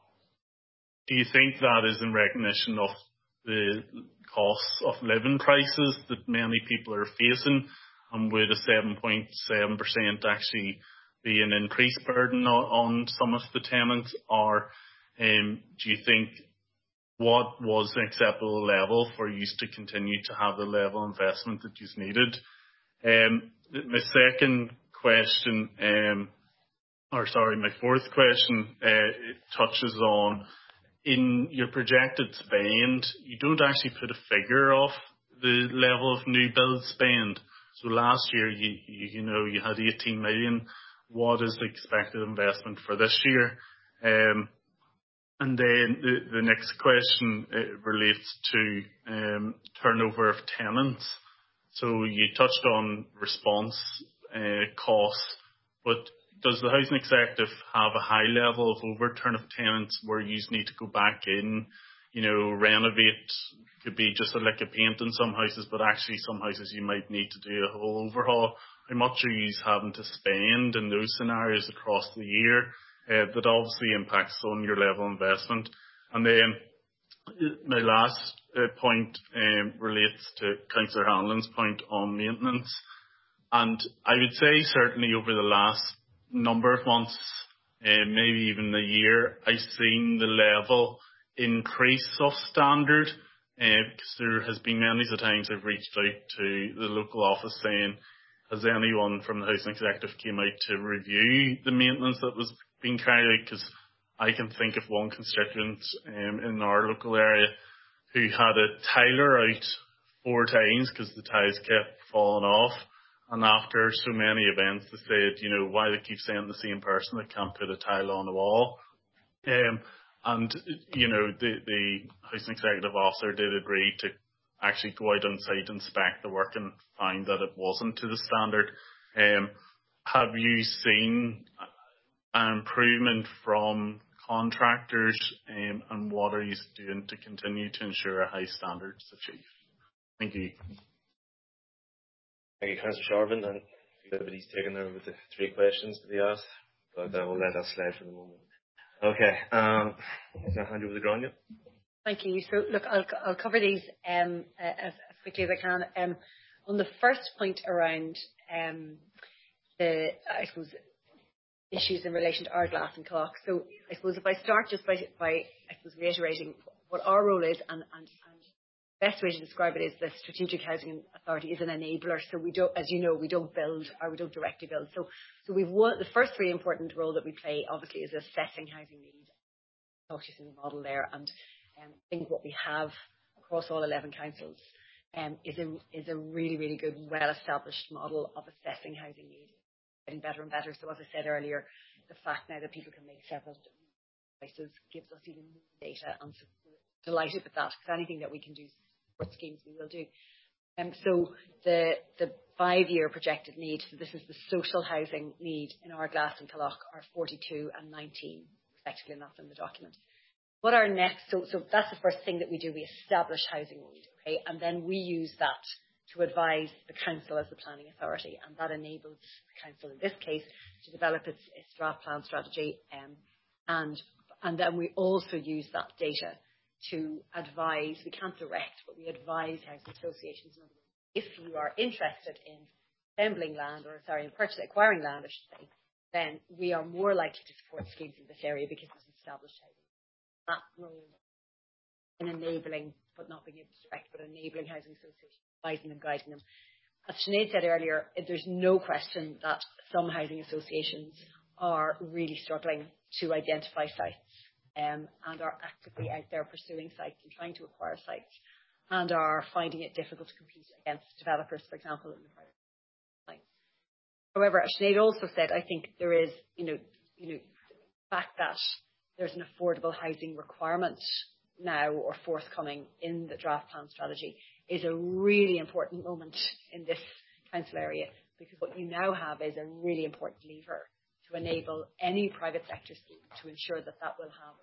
Speaker 6: Do you think that is in recognition of the costs of living prices that many people are facing, and would a seven point seven percent actually be an increased burden on, on some of the tenants, or um, do you think what was an acceptable level for you to continue to have the level of investment that you needed? Um, my second question, um, or sorry, my fourth question, uh, it touches on, in your projected spend, you don't actually put a figure of the level of new build spend. So last year, you, you, you know, you had eighteen million. What is the expected investment for this year? Um, and then the, the next question uh, relates to um, turnover of tenants. So you touched on response uh, costs, but does the Housing Executive have a high level of overturn of tenants where you need to go back in, you know, renovate? Could be just a lick of paint in some houses, but actually some houses you might need to do a whole overhaul. How much are you having to spend in those scenarios across the year? Uh, that obviously impacts on your level of investment. And then my last uh, point um, relates to Councillor Hanlon's point on maintenance. And I would say certainly over the last number of months, uh, maybe even a year, I've seen the level increase of standard, uh, because there has been many a times I've reached out to the local office saying, has anyone from the Housing Executive came out to review the maintenance that was being carried out? Because I can think of one constituent um, in our local area who had a tiler out four times because the tiles kept falling off. And after so many events, they said, you know, why they keep saying the same person that can't put a tile on the wall. Um, and, you know, the, the Housing Executive Officer did agree to actually go out on site, inspect the work and find that it wasn't to the standard. Um, have you seen an improvement from contractors, um, and what are you doing to continue to ensure a high standard is achieved? Thank you.
Speaker 1: Thank you, Councillor Sharvin, and everybody's taken there with the three questions to be asked, but I will let that slide for the moment. Okay, um, I'll hand you over to Grania.
Speaker 3: Thank you. So, look, I'll, I'll cover these um, uh, as, as quickly as I can. Um, on the first point around um, the, I suppose, issues in relation to Ardglass and Clock. So, I suppose if I start just by, by I suppose, reiterating what our role is, and, and, and the best way to describe it is the Strategic Housing Authority is an enabler. So we don't, as you know, we don't build or we don't directly build. So, so we've one, the first really important role that we play, obviously, is assessing housing needs. I'll talk to you through the model there, and um, I think what we have across all eleven councils um, is a is a really really good, well-established model of assessing housing needs, getting better and better. So, as I said earlier, the fact now that people can make several choices gives us even more data, and so we're delighted with that. Because anything that we can do support schemes, we will do. Um, so the the five-year projected need, so this is the social housing need in Ardglass and Clock, are forty-two and nineteen, respectively, and that's in the document. What are next? So, so that's the first thing that we do. We establish housing need, okay, and then we use that to advise the council as the planning authority, and that enables the council, in this case, to develop its, its draft plan strategy, um, and and then we also use that data to advise. We can't direct, but we advise housing associations. If you are interested in assembling land, or sorry, in purchasing, acquiring land, I should say, then we are more likely to support schemes in this area because it's established housing. That role in enabling, but not being able to direct, but enabling housing associations, advising them, guiding them. As Sinead said earlier, there's no question that some housing associations are really struggling to identify sites, um, and are actively out there pursuing sites and trying to acquire sites, and are finding it difficult to compete against developers, for example, in the private sites. However, as Sinead also said, I think there is, you know, you know, the fact that there's an affordable housing requirement now or forthcoming in the draft plan strategy is a really important moment in this council area, because what you now have is a really important lever to enable any private sector scheme to ensure that that will have.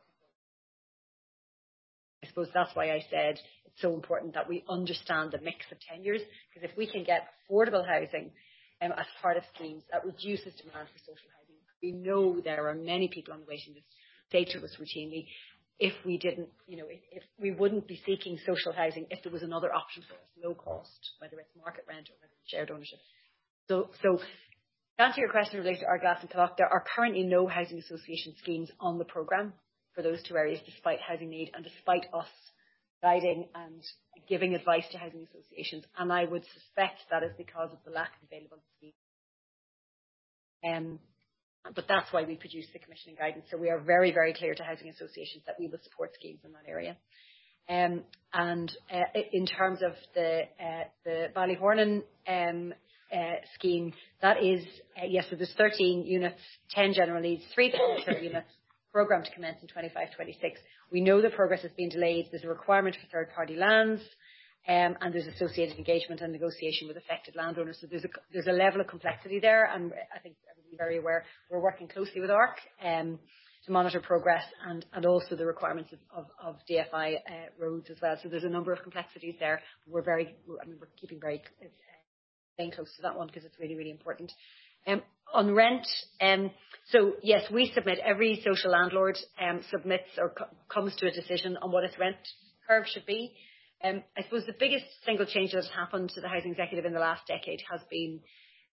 Speaker 3: I suppose that's why I said it's so important that we understand the mix of tenures, because if we can get affordable housing um, as part of schemes, that reduces demand for social housing. We know there are many people on the waiting list say to us routinely, if we didn't, you know, if, if we wouldn't be seeking social housing if there was another option for us, low cost, whether it's market rent or whether it's shared ownership. So, so to answer your question related to Ardglass and Clock, there are currently no housing association schemes on the programme for those two areas, despite housing need and despite us guiding and giving advice to housing associations. And I would suspect that is because of the lack of available schemes. Um, But that's why we produce the commissioning guidance. So we are very, very clear to housing associations that we will support schemes in that area. Um, and uh, in terms of the uh, the Ballyhornan um, uh, scheme, that is, uh, yes, so there's thirteen units, ten general needs, three thirty units, programme to commence in twenty-five twenty-six. We know that progress has been delayed. There's a requirement for third-party lands, um, and there's associated engagement and negotiation with affected landowners. So there's a, there's a level of complexity there, and I think very aware. We're working closely with A R C um, to monitor progress and, and also the requirements of, of, of D F I uh, roads as well. So there's a number of complexities there. We're very, I mean, we're keeping very uh, staying close to that one because it's really, really important. Um, on rent, um, so yes, we submit. Every social landlord um, submits or co- comes to a decision on what its rent curve should be. Um, I suppose the biggest single change that has happened to the housing executive in the last decade has been Um,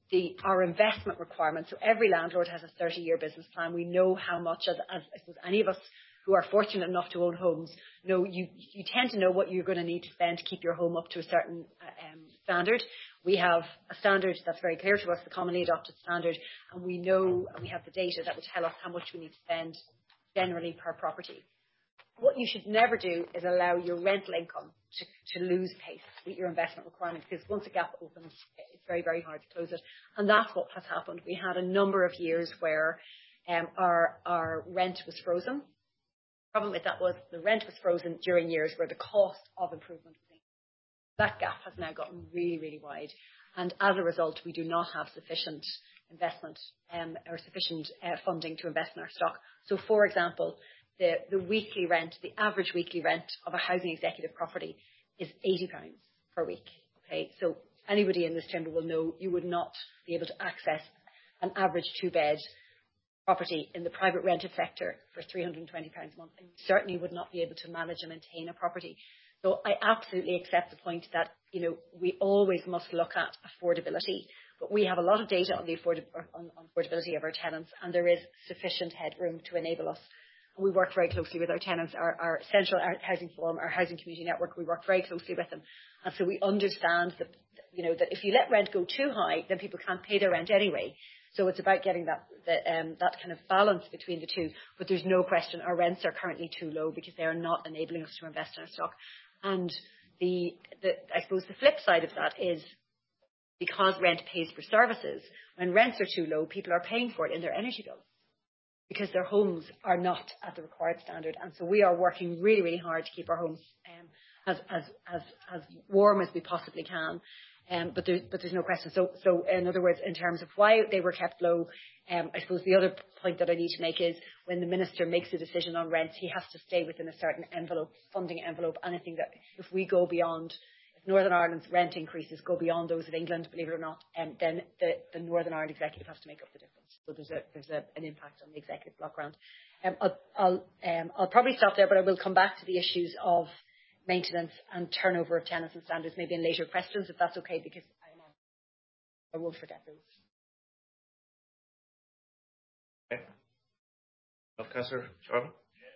Speaker 3: the, our investment requirements. So every landlord has a thirty year business plan. We know how much, as, as I suppose any of us who are fortunate enough to own homes, know you, you tend to know what you're going to need to spend to keep your home up to a certain uh, um, standard. We have a standard that's very clear to us, the commonly adopted standard, and we know, and we have the data that will tell us how much we need to spend generally per property. What you should never do is allow your rental income to, to lose pace with your investment requirements, because once a gap opens, it's very, very hard to close it. And that's what has happened. We had a number of years where um, our, our rent was frozen. The problem with that was the rent was frozen during years where the cost of improvement was increasing. That gap has now gotten really, really wide. And as a result, we do not have sufficient investment um, or sufficient uh, funding to invest in our stock. So, for example, The, the weekly rent, the average weekly rent of a housing executive property is eighty pounds per week. Okay, so anybody in this chamber will know you would not be able to access an average two-bed property in the private rented sector for three hundred and twenty pounds a month, and you certainly would not be able to manage and maintain a property. So I absolutely accept the point that, you know, we always must look at affordability, but we have a lot of data on the afford- on, on affordability of our tenants, and there is sufficient headroom to enable us. We work very closely with our tenants, our, our central housing forum, our housing community network. We work very closely with them, and so we understand that, you know, that if you let rent go too high, then people can't pay their rent anyway. So it's about getting that the, um, that kind of balance between the two. But there's no question our rents are currently too low because they are not enabling us to invest in our stock. And the, the I suppose the flip side of that is, because rent pays for services, when rents are too low, people are paying for it in their energy bills, because their homes are not at the required standard. And so we are working really, really hard to keep our homes um, as, as, as, as warm as we possibly can. Um, but, there, but there's no question. So, so in other words, in terms of why they were kept low, um, I suppose the other point that I need to make is when the Minister makes a decision on rents, he has to stay within a certain envelope, funding envelope. Anything that, if we go beyond, if Northern Ireland's rent increases go beyond those of England, believe it or not, um, then the, the Northern Ireland Executive has to make up the difference. So there's a there's a, an impact on the executive block grant. Um, I'll I'll, um, I'll probably stop there, but I will come back to the issues of maintenance and turnover of tenants and standards maybe in later questions, if that's okay, because I know I won't forget those.
Speaker 1: Okay. Well, Councillor Charlton.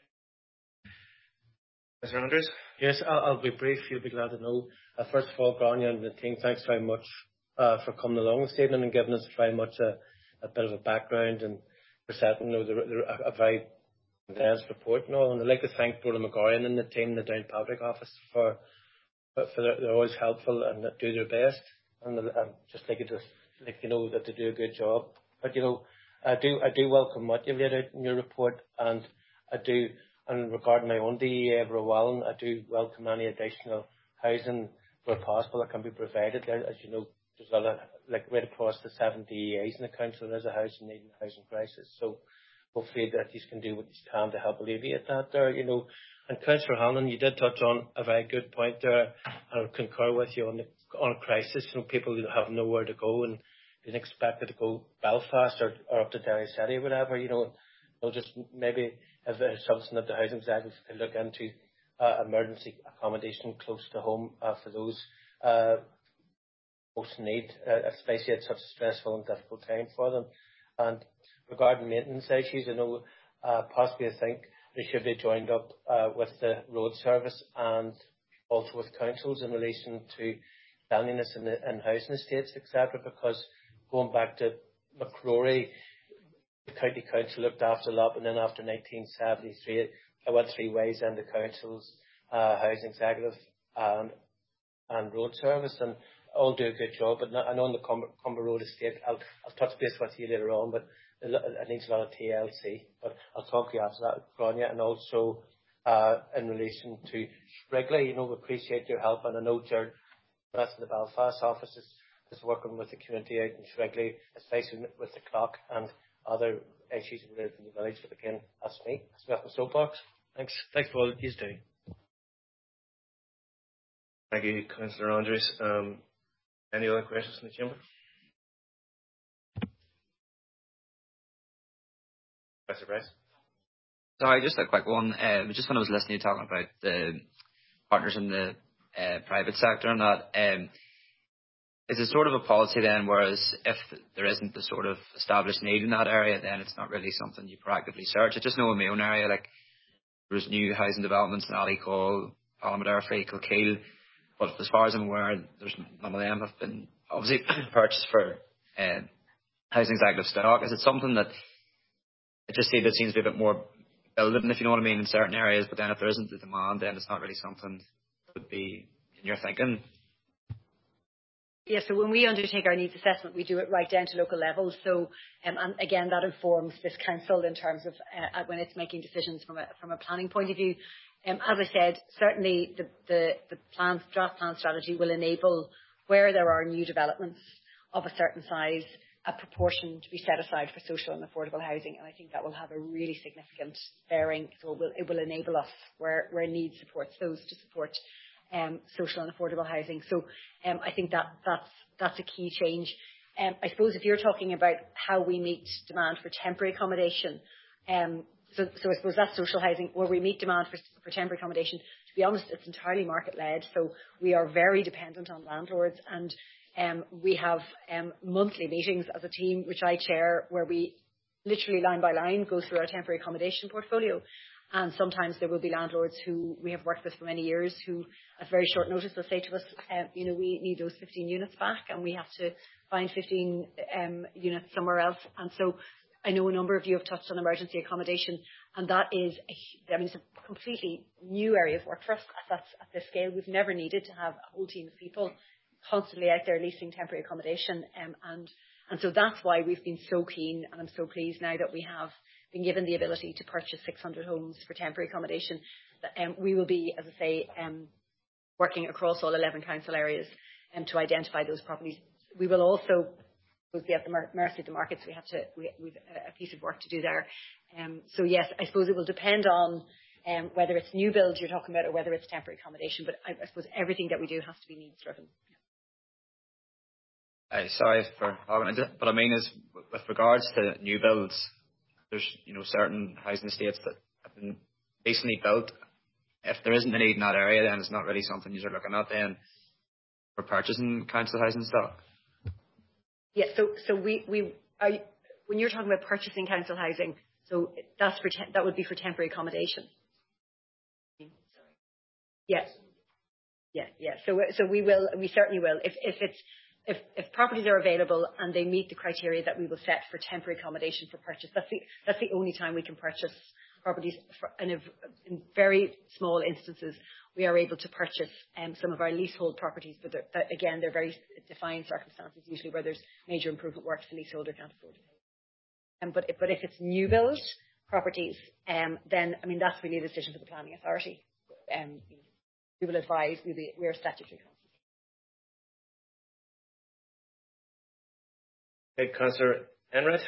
Speaker 1: Mister Andrews.
Speaker 8: Yes, I'll, I'll be brief. You'll be glad to know. Uh, first of all, Grania and the team, thanks very much uh, for coming along this evening and giving us very much a a bit of a background and presenting, you know, the, the, a very condensed report and all. And I'd like to thank Brona McGorian and the team in the Down Patrick office for, for their, they're always helpful and do their best. And I'm just like to like you know that they do a good job. But you know, I do I do welcome what you've laid out in your report, and I do. And regarding my own D E A, Rowan, I do welcome any additional housing where possible that can be provided. There, as you know, there's a lot, like right across the seven D E As in the council, there's a housing need and a housing crisis. So hopefully that you can do what you can to help alleviate that there, you know. And Councillor Hanlon, you did touch on a very good point there. I concur with you on the on a crisis. You know, people have nowhere to go and being expected to go Belfast or, or up to Derry City or whatever, you know. So just maybe if there's something that the housing executive could look into, uh, emergency accommodation close to home uh, for those uh, most need, uh, especially at such a stressful and difficult time for them. And regarding maintenance issues, I know uh, possibly I think they should be joined up uh, with the road service and also with councils in relation to cleanliness in, the, in housing estates, et cetera. Because going back to McCrory, the county council looked after a lot, and then after nineteen seventy-three, I went three ways in the council's uh, housing executive and and road service, and all do a good job. But I know in the Cumber, Cumber Road estate, I'll, I'll touch base with you later on, but it needs a lot of T L C. But I'll talk to you after that, Grania. And also uh, in relation to Shrigley, you know, we appreciate your help, and I know Jared, the rest of the Belfast office is, is working with the community out in Shrigley, especially with the clock and other issues related to the village. But again, that's me. That's me off my soapbox. Thanks. Thanks for all you do.
Speaker 1: Thank you, Councillor Andrews. Um, any other questions in the chamber? Professor Bryce.
Speaker 9: Sorry, just a quick one. Uh, just when I was listening to you talking about the partners in the uh, private sector and that, um, is it sort of a policy then, whereas if there isn't the sort of established need in that area, then it's not really something you proactively search? I just know in my own area, like, there's new housing developments in Ballycall, Palmadurfrey, Kilkeel, but as far as I'm aware, there's none of them have been obviously purchased for uh, housing executive stock. Is it something that it just seems, it seems to be a bit more building, if you know what I mean, in certain areas, but then if there isn't the demand, then it's not really something that would be in your thinking?
Speaker 3: Yeah, so when we undertake our needs assessment, we do it right down to local levels. So, um, and again, that informs this council in terms of uh, when it's making decisions from a from a planning point of view. Um, as I said, certainly the the, the plan, draft plan strategy will enable, where there are new developments of a certain size, a proportion to be set aside for social and affordable housing, and I think that will have a really significant bearing. So it will, it will enable us, where where need supports those, to support Um, social and affordable housing. So um, I think that that's that's a key change. Um, I suppose if you're talking about how we meet demand for temporary accommodation, um, so, so I suppose that's social housing, where we meet demand for, for temporary accommodation. To be honest, it's entirely market led. So we are very dependent on landlords, and um, we have um, monthly meetings as a team, which I chair, where we literally line by line go through our temporary accommodation portfolio. And sometimes there will be landlords who we have worked with for many years who, at very short notice, will say to us, uh, you know, we need those fifteen units back, and we have to find fifteen um, units somewhere else. And so I know a number of you have touched on emergency accommodation, and that is, a, I mean, it's a completely new area of work for us at, that, at this scale. We've never needed to have a whole team of people constantly out there leasing temporary accommodation. Um, and, and so that's why we've been so keen, and I'm so pleased now that we have been given the ability to purchase six hundred homes for temporary accommodation. Um, we will be, as I say, um, working across all eleven council areas um, to identify those properties. We will also we'll be at the mercy of the markets. We have to, we, we've a piece of work to do there. Um, so yes, I suppose it will depend on um, whether it's new builds you're talking about or whether it's temporary accommodation. But I, I suppose everything that we do has to be needs driven.
Speaker 9: Uh, sorry for, but I mean, is with regards to new builds, there's, you know, certain housing estates that have been recently built. If there isn't a need in that area, then it's not really something you're looking at then for purchasing council housing stock.
Speaker 3: Yeah, so so we we are, when you're talking about purchasing council housing, so that's for te- that would be for temporary accommodation. Yes. Yeah, yeah. So so we will, we certainly will. If if it's If, if properties are available and they meet the criteria that we will set for temporary accommodation for purchase, that's the, that's the only time we can purchase properties. For, and if, in very small instances, we are able to purchase um, some of our leasehold properties, but they're, that, again, they're very defined circumstances, usually where there's major improvement works the leaseholder can't afford to pay. Um, but, if, but if it's new build properties, um, then, I mean, that's really a decision for the planning authority. Um, we will advise, we'll be, we're statutory council.
Speaker 1: Okay, Councillor Enright.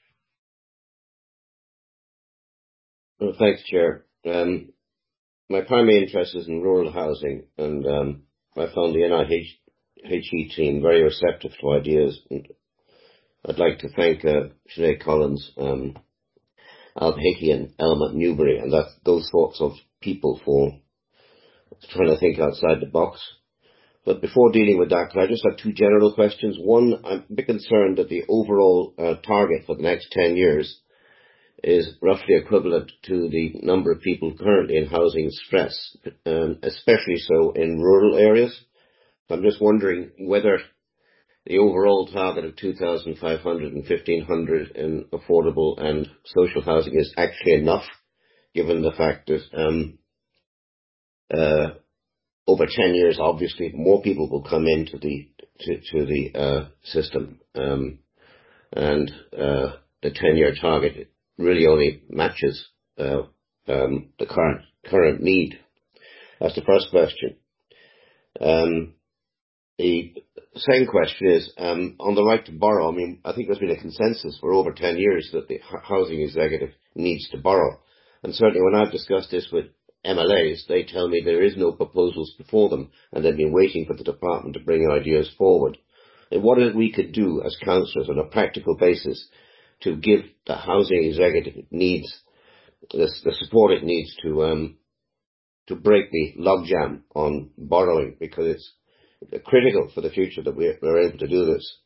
Speaker 10: Well, thanks, Chair. Um, my primary interest is in rural housing, and um, I found the N I H E team very receptive to ideas. And I'd like to thank uh, Sinead Collins, um, Al Hickey and Elma Newbury, and that, those sorts of people for trying to think outside the box. But before dealing with that, could I just have two general questions? One, I'm a bit concerned that the overall uh, target for the next ten years is roughly equivalent to the number of people currently in housing stress, um, especially so in rural areas. I'm just wondering whether the overall target of two thousand five hundred and fifteen hundred in affordable and social housing is actually enough, given the fact that um, uh, over ten years, obviously, more people will come into the to, to the uh, system, um, and uh, the ten-year target really only matches uh, um, the current current need. That's the first question. Um, the second question is um, on the right to borrow. I mean, I think there's been a consensus for over ten years that the housing executive needs to borrow, and certainly when I've discussed this with M L As, they tell me there is no proposals before them, and they've been waiting for the department to bring ideas forward. And what is it we could do as councillors on a practical basis to give the housing executive needs the, the support it needs to um, to break the logjam on borrowing, because it's critical for the future that we're, we're able to do this.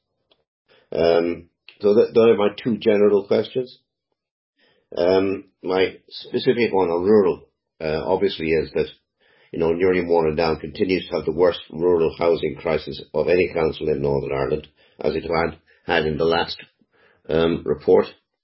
Speaker 10: Um, so that, those are my two general questions. Um, my specific one on rural, uh, obviously is that, you know, Newry Mourne and Down continues to have the worst rural housing crisis of any council in Northern Ireland, as it had, had in the last um, report.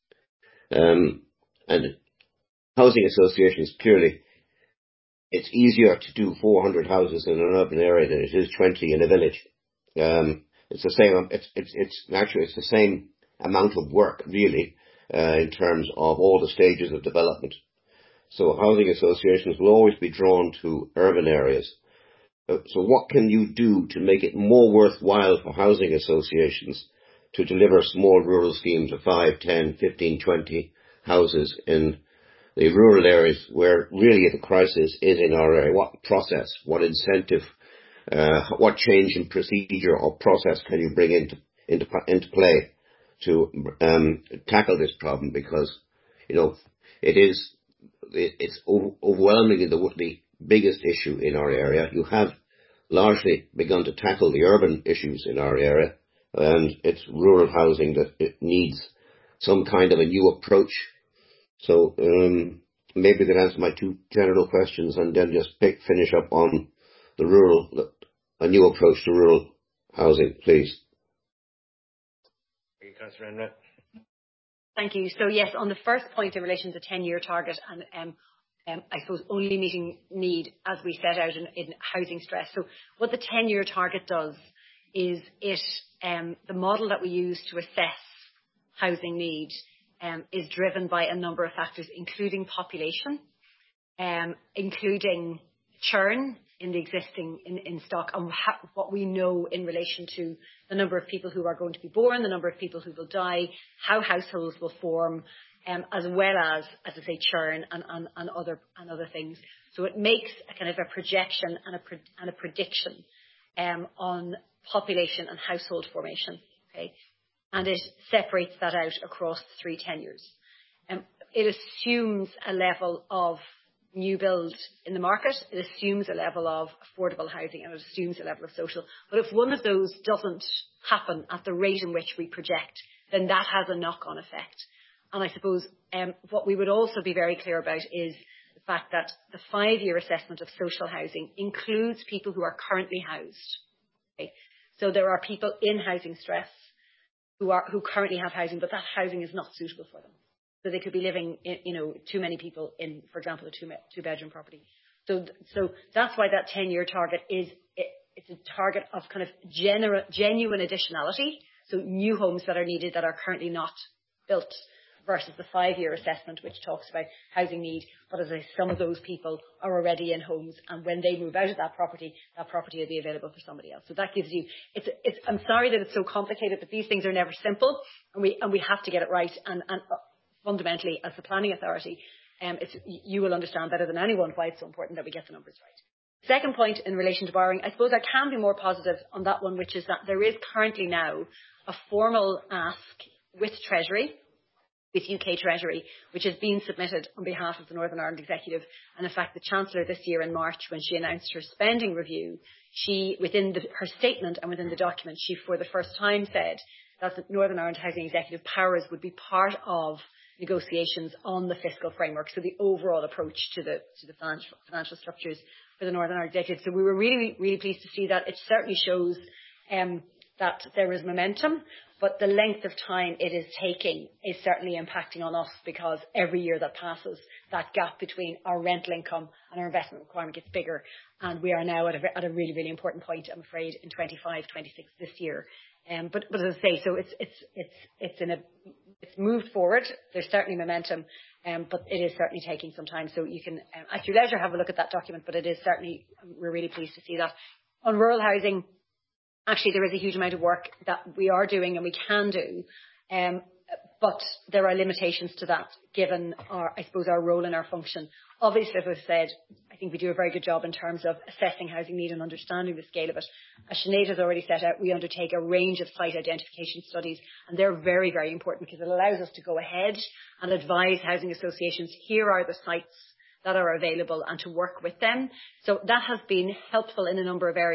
Speaker 10: Um, and housing associations, clearly, it's easier to do four hundred houses in an urban area than it is twenty in a village. Um, it's the same, it's, it's, it's actually, it's the same amount of work, really, uh, in terms of all the stages of development. So housing associations will always be drawn to urban areas. Uh, so what can you do to make it more worthwhile for housing associations to deliver small rural schemes of five, ten, fifteen, twenty houses in the rural areas where really the crisis is in our area? What process, what incentive, uh, what change in procedure or process can you bring into into into play to um, tackle this problem? Because, you know, it is it, it's overwhelmingly the, the biggest issue in our area. You have largely begun to tackle the urban issues in our area, and it's rural housing that it needs some kind of a new approach. So um, maybe that answers my two general questions, and then just pick, finish up on the rural, a new approach to rural housing, please.
Speaker 1: Thank you, Councillor Enright.
Speaker 3: Thank you. So yes, on the first point in relation to the ten-year target and um, um, I suppose only meeting need as we set out in, in housing stress. So what the ten-year target does is it um, the model that we use to assess housing need Um, is driven by a number of factors, including population, um, including churn in the existing in, in stock, and ha- what we know in relation to the number of people who are going to be born, the number of people who will die, how households will form, um, as well as, as I say, churn and, and, and other and other things. So it makes a kind of a projection and a pre- and a prediction um, on population and household formation. Okay. And it separates that out across the three tenures. Um, it assumes a level of new build in the market, it assumes a level of affordable housing, and it assumes a level of social. But if one of those doesn't happen at the rate in which we project, then that has a knock-on effect. And I suppose um, what we would also be very clear about is the fact that the five-year assessment of social housing includes people who are currently housed. Okay? So there are people in housing stress who are who currently have housing, but that housing is not suitable for them. So they could be living, in, you know, too many people in, for example, a two two bedroom property. So so that's why that ten year target is it, it's a target of kind of genuine genuine additionality. So new homes that are needed that are currently not built, versus the five year assessment, which talks about housing need. But as I say, some of those people are already in homes, and when they move out of that property, that property will be available for somebody else. So that gives you, it's, it's, I'm sorry that it's so complicated, but these things are never simple, and we, and we have to get it right. And, and fundamentally, as the planning authority, um, it's, you will understand better than anyone why it's so important that we get the numbers right. Second point in relation to borrowing, I suppose I can be more positive on that one, which is that there is currently now a formal ask with Treasury, with U K Treasury, which has been submitted on behalf of the Northern Ireland Executive. And in fact, the Chancellor this year in March, when she announced her spending review, she, within the, her statement and within the document, she for the first time said that the Northern Ireland Housing Executive powers would be part of negotiations on the fiscal framework, so the overall approach to the, to the financial, financial structures for the Northern Ireland Executive. So we were really, really pleased to see that. It certainly shows um, that there is momentum. But the length of time it is taking is certainly impacting on us, because every year that passes, that gap between our rental income and our investment requirement gets bigger. And we are now at a, at a really, really important point, I'm afraid, in twenty-five, twenty-six this year. Um, but, but as I say, so it's, it's, it's, it's in a, it's moved forward. There's certainly momentum, um, but it is certainly taking some time. So you can, um, at your leisure, have a look at that document, but it is certainly, we're really pleased to see that. On rural housing, actually, there is a huge amount of work that we are doing and we can do, um, but there are limitations to that, given our, I suppose, our role and our function. Obviously, as I've said, I think we do a very good job in terms of assessing housing need and understanding the scale of it. As Sinead has already set out, we undertake a range of site identification studies, and they're very, very important because it allows us to go ahead and advise housing associations, here are the sites that are available, and to work with them. So that has been helpful in a number of areas.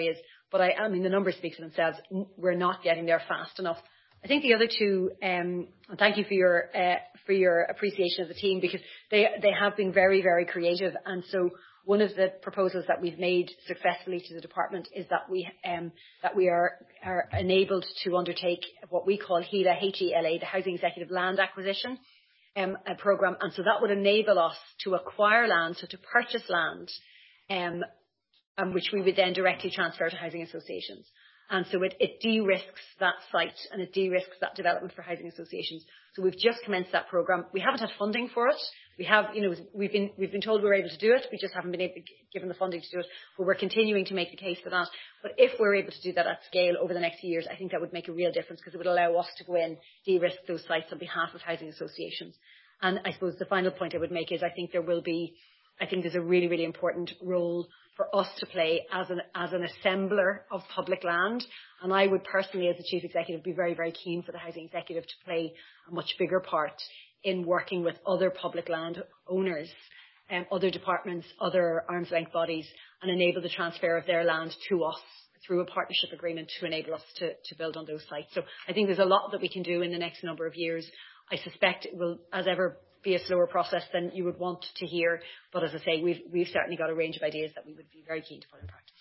Speaker 3: But I, I mean, the numbers speak for themselves. We're not getting there fast enough. I think the other two, um, and thank you for your uh, for your appreciation of the team, because they they have been very, very creative. And so one of the proposals that we've made successfully to the department is that we um, that we are, are enabled to undertake what we call HELA, H E L A, the Housing Executive Land Acquisition um, a programme. And so that would enable us to acquire land, so to purchase land, um, and which we would then directly transfer to housing associations. And so it, it de-risks that site and it de-risks that development for housing associations. So we've just commenced that programme. We haven't had funding for it. We have, you know, we've been we've been told we're able to do it. We just haven't been able to, given the funding to do it. But we're continuing to make the case for that. But if we're able to do that at scale over the next few years, I think that would make a real difference, because it would allow us to go in, de-risk those sites on behalf of housing associations. And I suppose the final point I would make is I think there will be, I think there's a really, really important role for us to play as an as an assembler of public land. And I would personally, as the Chief Executive, be very, very keen for the Housing Executive to play a much bigger part in working with other public land owners, um, other departments, other arm's length bodies, and enable the transfer of their land to us through a partnership agreement to enable us to, to build on those sites. So I think there's a lot that we can do in the next number of years. I suspect it will, as ever, be a slower process than you would want to hear. But as I say, we've, we've certainly got a range of ideas that we would be very keen to put in practice.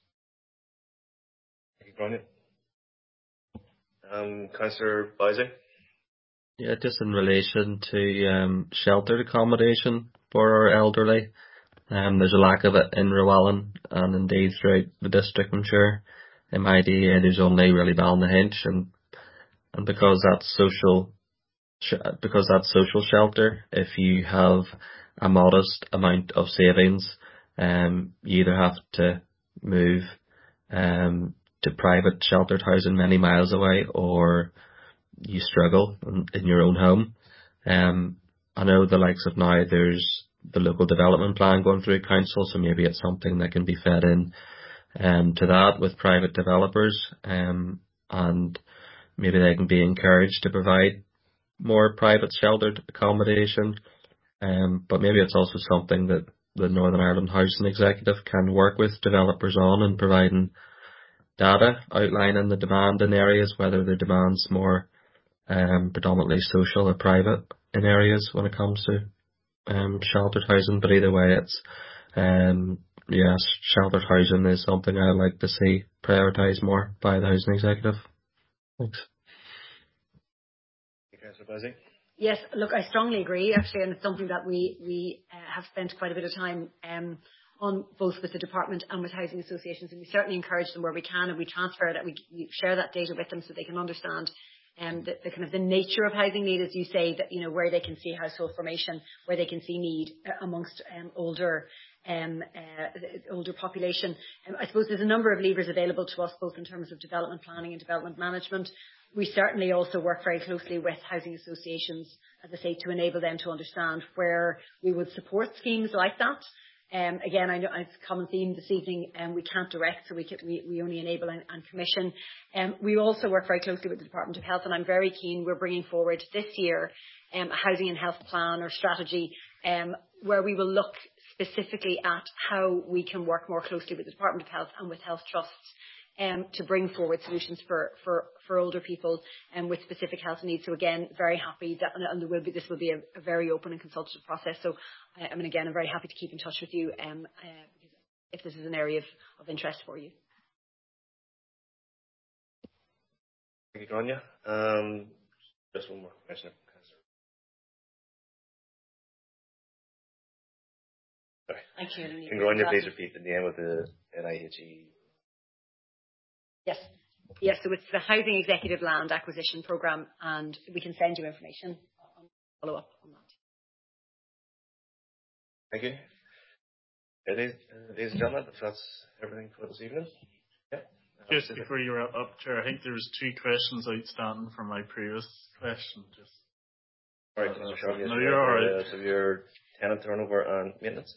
Speaker 1: Thank you, Gráinne. Um, Councillor Bowsing.
Speaker 11: Yeah, just in relation to um, sheltered accommodation for our elderly. Um, there's a lack of it in Rowallan and indeed throughout the district, I'm sure. In my D A, there's only really Ballynahinch, and and because that's social because that's social shelter, if you have a modest amount of savings, um, you either have to move um, to private sheltered housing many miles away, or you struggle in, in your own home. Um, I know the likes of now, there's the local development plan going through council, so maybe it's something that can be fed in um, to that with private developers, um, and maybe they can be encouraged to provide more private sheltered accommodation, um, but maybe it's also something that the Northern Ireland Housing Executive can work with developers on, and providing data outlining the demand in areas, whether the demand's more um, predominantly social or private in areas when it comes to um, sheltered housing. But either way, it's um, yes, sheltered housing is something I'd like to see prioritised more by the Housing Executive. Thanks.
Speaker 3: Yes, look, I strongly agree, actually, and it's something that we, we uh, have spent quite a bit of time um, on, both with the department and with housing associations, and we certainly encourage them where we can, and we transfer it, we, we share that data with them so they can understand um, the, the kind of the nature of housing need, as you say, that, you know, where they can see household formation, where they can see need uh, amongst um, older um, uh, older population. Um, I suppose there's a number of levers available to us, both in terms of development planning and development management. We certainly also work very closely with housing associations, as I say, to enable them to understand where we would support schemes like that. Um, again, I know it's a common theme this evening, and um, we can't direct, so we, can, we, we only enable and, and commission. Um, we also work very closely with the Department of Health, and I'm very keen. We're bringing forward this year um, a housing and health plan or strategy um, where we will look specifically at how we can work more closely with the Department of Health and with health trusts Um, to bring forward solutions for, for, for older people and um, with specific health needs. So again, very happy that, and there will be, this will be a, a very open and consultative process. So uh, I mean, again, I'm very happy to keep in touch with you um, uh, if this is an area of, of interest for you.
Speaker 1: Thank you, Gráinne. Um, just one more question. Sorry.
Speaker 3: Thank you.
Speaker 1: Can Gráinne please repeat the name of the N I H E?
Speaker 3: Yes. Yes, so it's the Housing Executive Land Acquisition Programme, and we can send you information on follow up on that.
Speaker 1: Thank you. Ladies, uh, ladies and gentlemen, if that's everything for this evening. Yeah.
Speaker 6: Just before you wrap up, Chair, I think there was two questions outstanding from my previous question. Just
Speaker 1: all right, uh, sure,
Speaker 6: no, you're all right.
Speaker 1: Uh, so your tenant turnover and maintenance.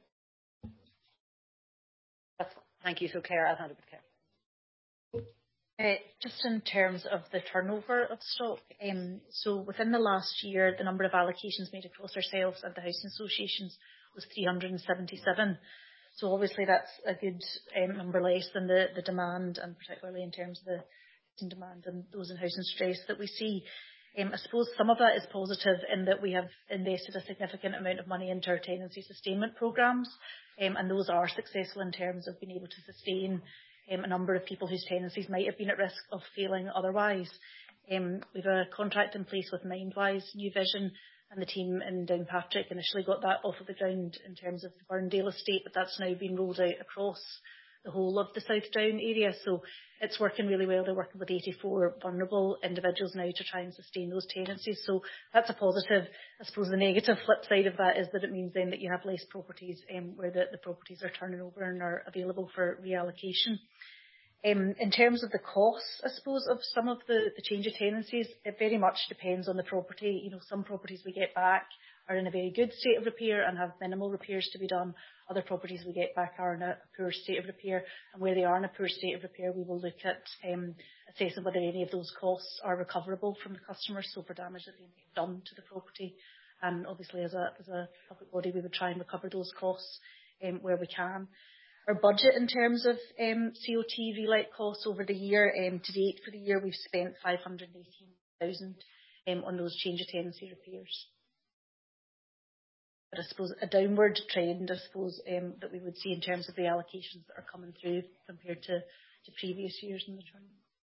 Speaker 3: That's fine. Thank you. So Claire, I'll hand it to Claire.
Speaker 4: Uh, just in terms of the turnover of stock, um, so within the last year, the number of allocations made across ourselves and the housing associations was three hundred seventy-seven.
Speaker 3: So obviously that's a good um, number less than the, the demand, and particularly in terms of the demand and those in housing stress that we see. Um, I suppose some of that is positive in that we have invested a significant amount of money into our tenancy sustainment programmes, um, and those are successful in terms of being able to sustain um, a number of people whose tenancies might have been at risk of failing otherwise. Um, we have a contract in place with Mindwise New Vision, and the team in Downpatrick initially got that off of the ground in terms of the Burndale estate, but that's now been rolled out across the whole of the South Down area. So it's working really well. They're working with eighty-four vulnerable individuals now to try and sustain those tenancies. So that's a positive. I suppose the negative flip side of that is that it means then that you have less properties um, where the, the properties are turning over and are available for reallocation. Um, in terms of the costs, I suppose, of some of the, the change of tenancies, it very much depends on the property. You know, some properties we get back are in a very good state of repair and have minimal repairs to be done. Other properties we get back are in a poor state of repair, and where they are in a poor state of repair, we will look at um, assessing whether any of those costs are recoverable from the customers, so for damage that they may have done to the property. And obviously, as a, as a public body, we would try and recover those costs um, where we can. Our budget in terms of um, C O T relight costs over the year, um, to date for the year, we've spent five hundred eighteen thousand um, on those change of tenancy repairs. But I suppose a downward trend, I suppose, um, that we would see in terms of the allocations that are coming through compared to, to previous years in the term.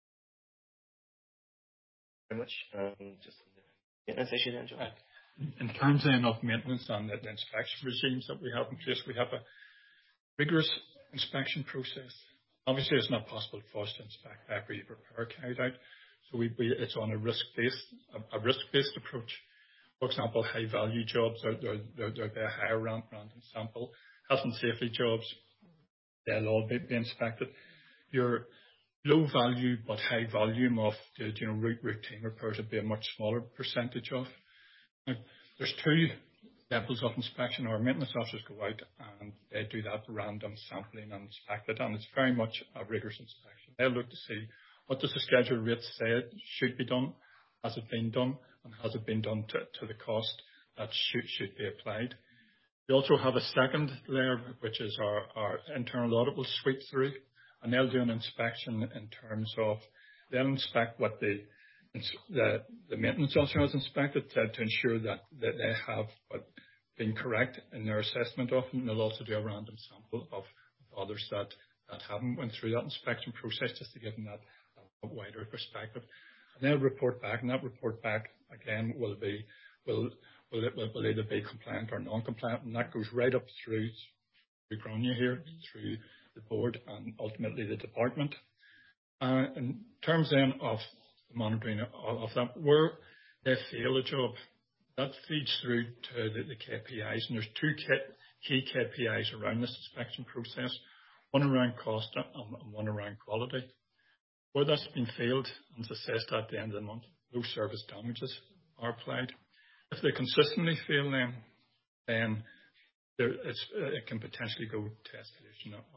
Speaker 1: Very much. Um, just on the maintenance issue then, John.
Speaker 7: In terms then of maintenance and the, the inspection regimes that we have in place, we have a rigorous inspection process. Obviously, it's not possible for us to inspect every repair carried out, so we, we, it's on a risk-based a, a risk-based approach. For example, high-value jobs, they're, they're, they're, they're higher random sample. Health and safety jobs, they'll all be, be inspected. Your low value but high volume of the, you know, routine repairs would be a much smaller percentage of. Now, there's two levels of inspection. Our maintenance officers go out and they do that random sampling and inspect it, and it's very much a rigorous inspection. They'll look to see what does the schedule rate say it should be done, has it been done, and has it been done to, to the cost that should, should be applied. We also have a second layer, which is our, our internal audit will sweep through, and they'll do an inspection in terms of, they'll inspect what the the, the maintenance officer has inspected to, to ensure that, that they have been correct in their assessment of them. And they'll also do a random sample of others that, that haven't went through that inspection process, just to give them that, that wider perspective. And they'll report back, and that report back again will be will will, it, will either be compliant or non-compliant, and that goes right up through through Grania here, through the board, and ultimately the department. Uh, in terms then of the monitoring of, of that, where they fail a job, that feeds through to the, the K P Is, and there's two key K P Is around this inspection process, one around cost and one around quality. Where that's been failed and is assessed at the end of the month, those service damages are applied. If they consistently fail them, then there, it's, it can potentially go to escalation of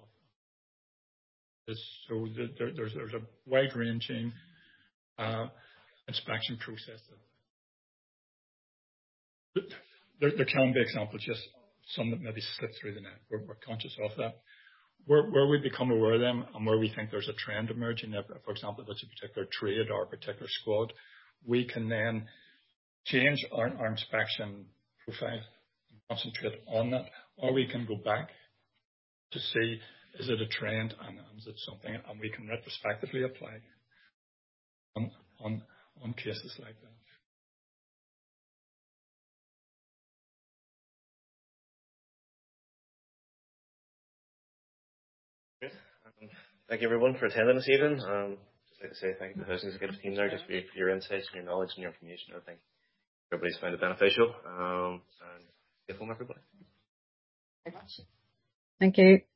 Speaker 7: this. So there, there's, there's a wide-ranging uh, inspection process. There, there can be examples, just some that maybe slip through the net. We're, we're conscious of that. Where, where we become aware of them and where we think there's a trend emerging, if, for example, if it's a particular trade or a particular squad, we can then change our, our inspection profile and concentrate on that, or we can go back to see, is it a trend and is it something, and we can retrospectively apply on, on, on cases like that.
Speaker 1: Um, thank you everyone for attending this evening. Um, just like to say thank you to the Housing Executive team there, just for, for your insights and your knowledge and your information. I think everybody's found it beneficial. Um, and stay home, everybody.
Speaker 2: Thank you.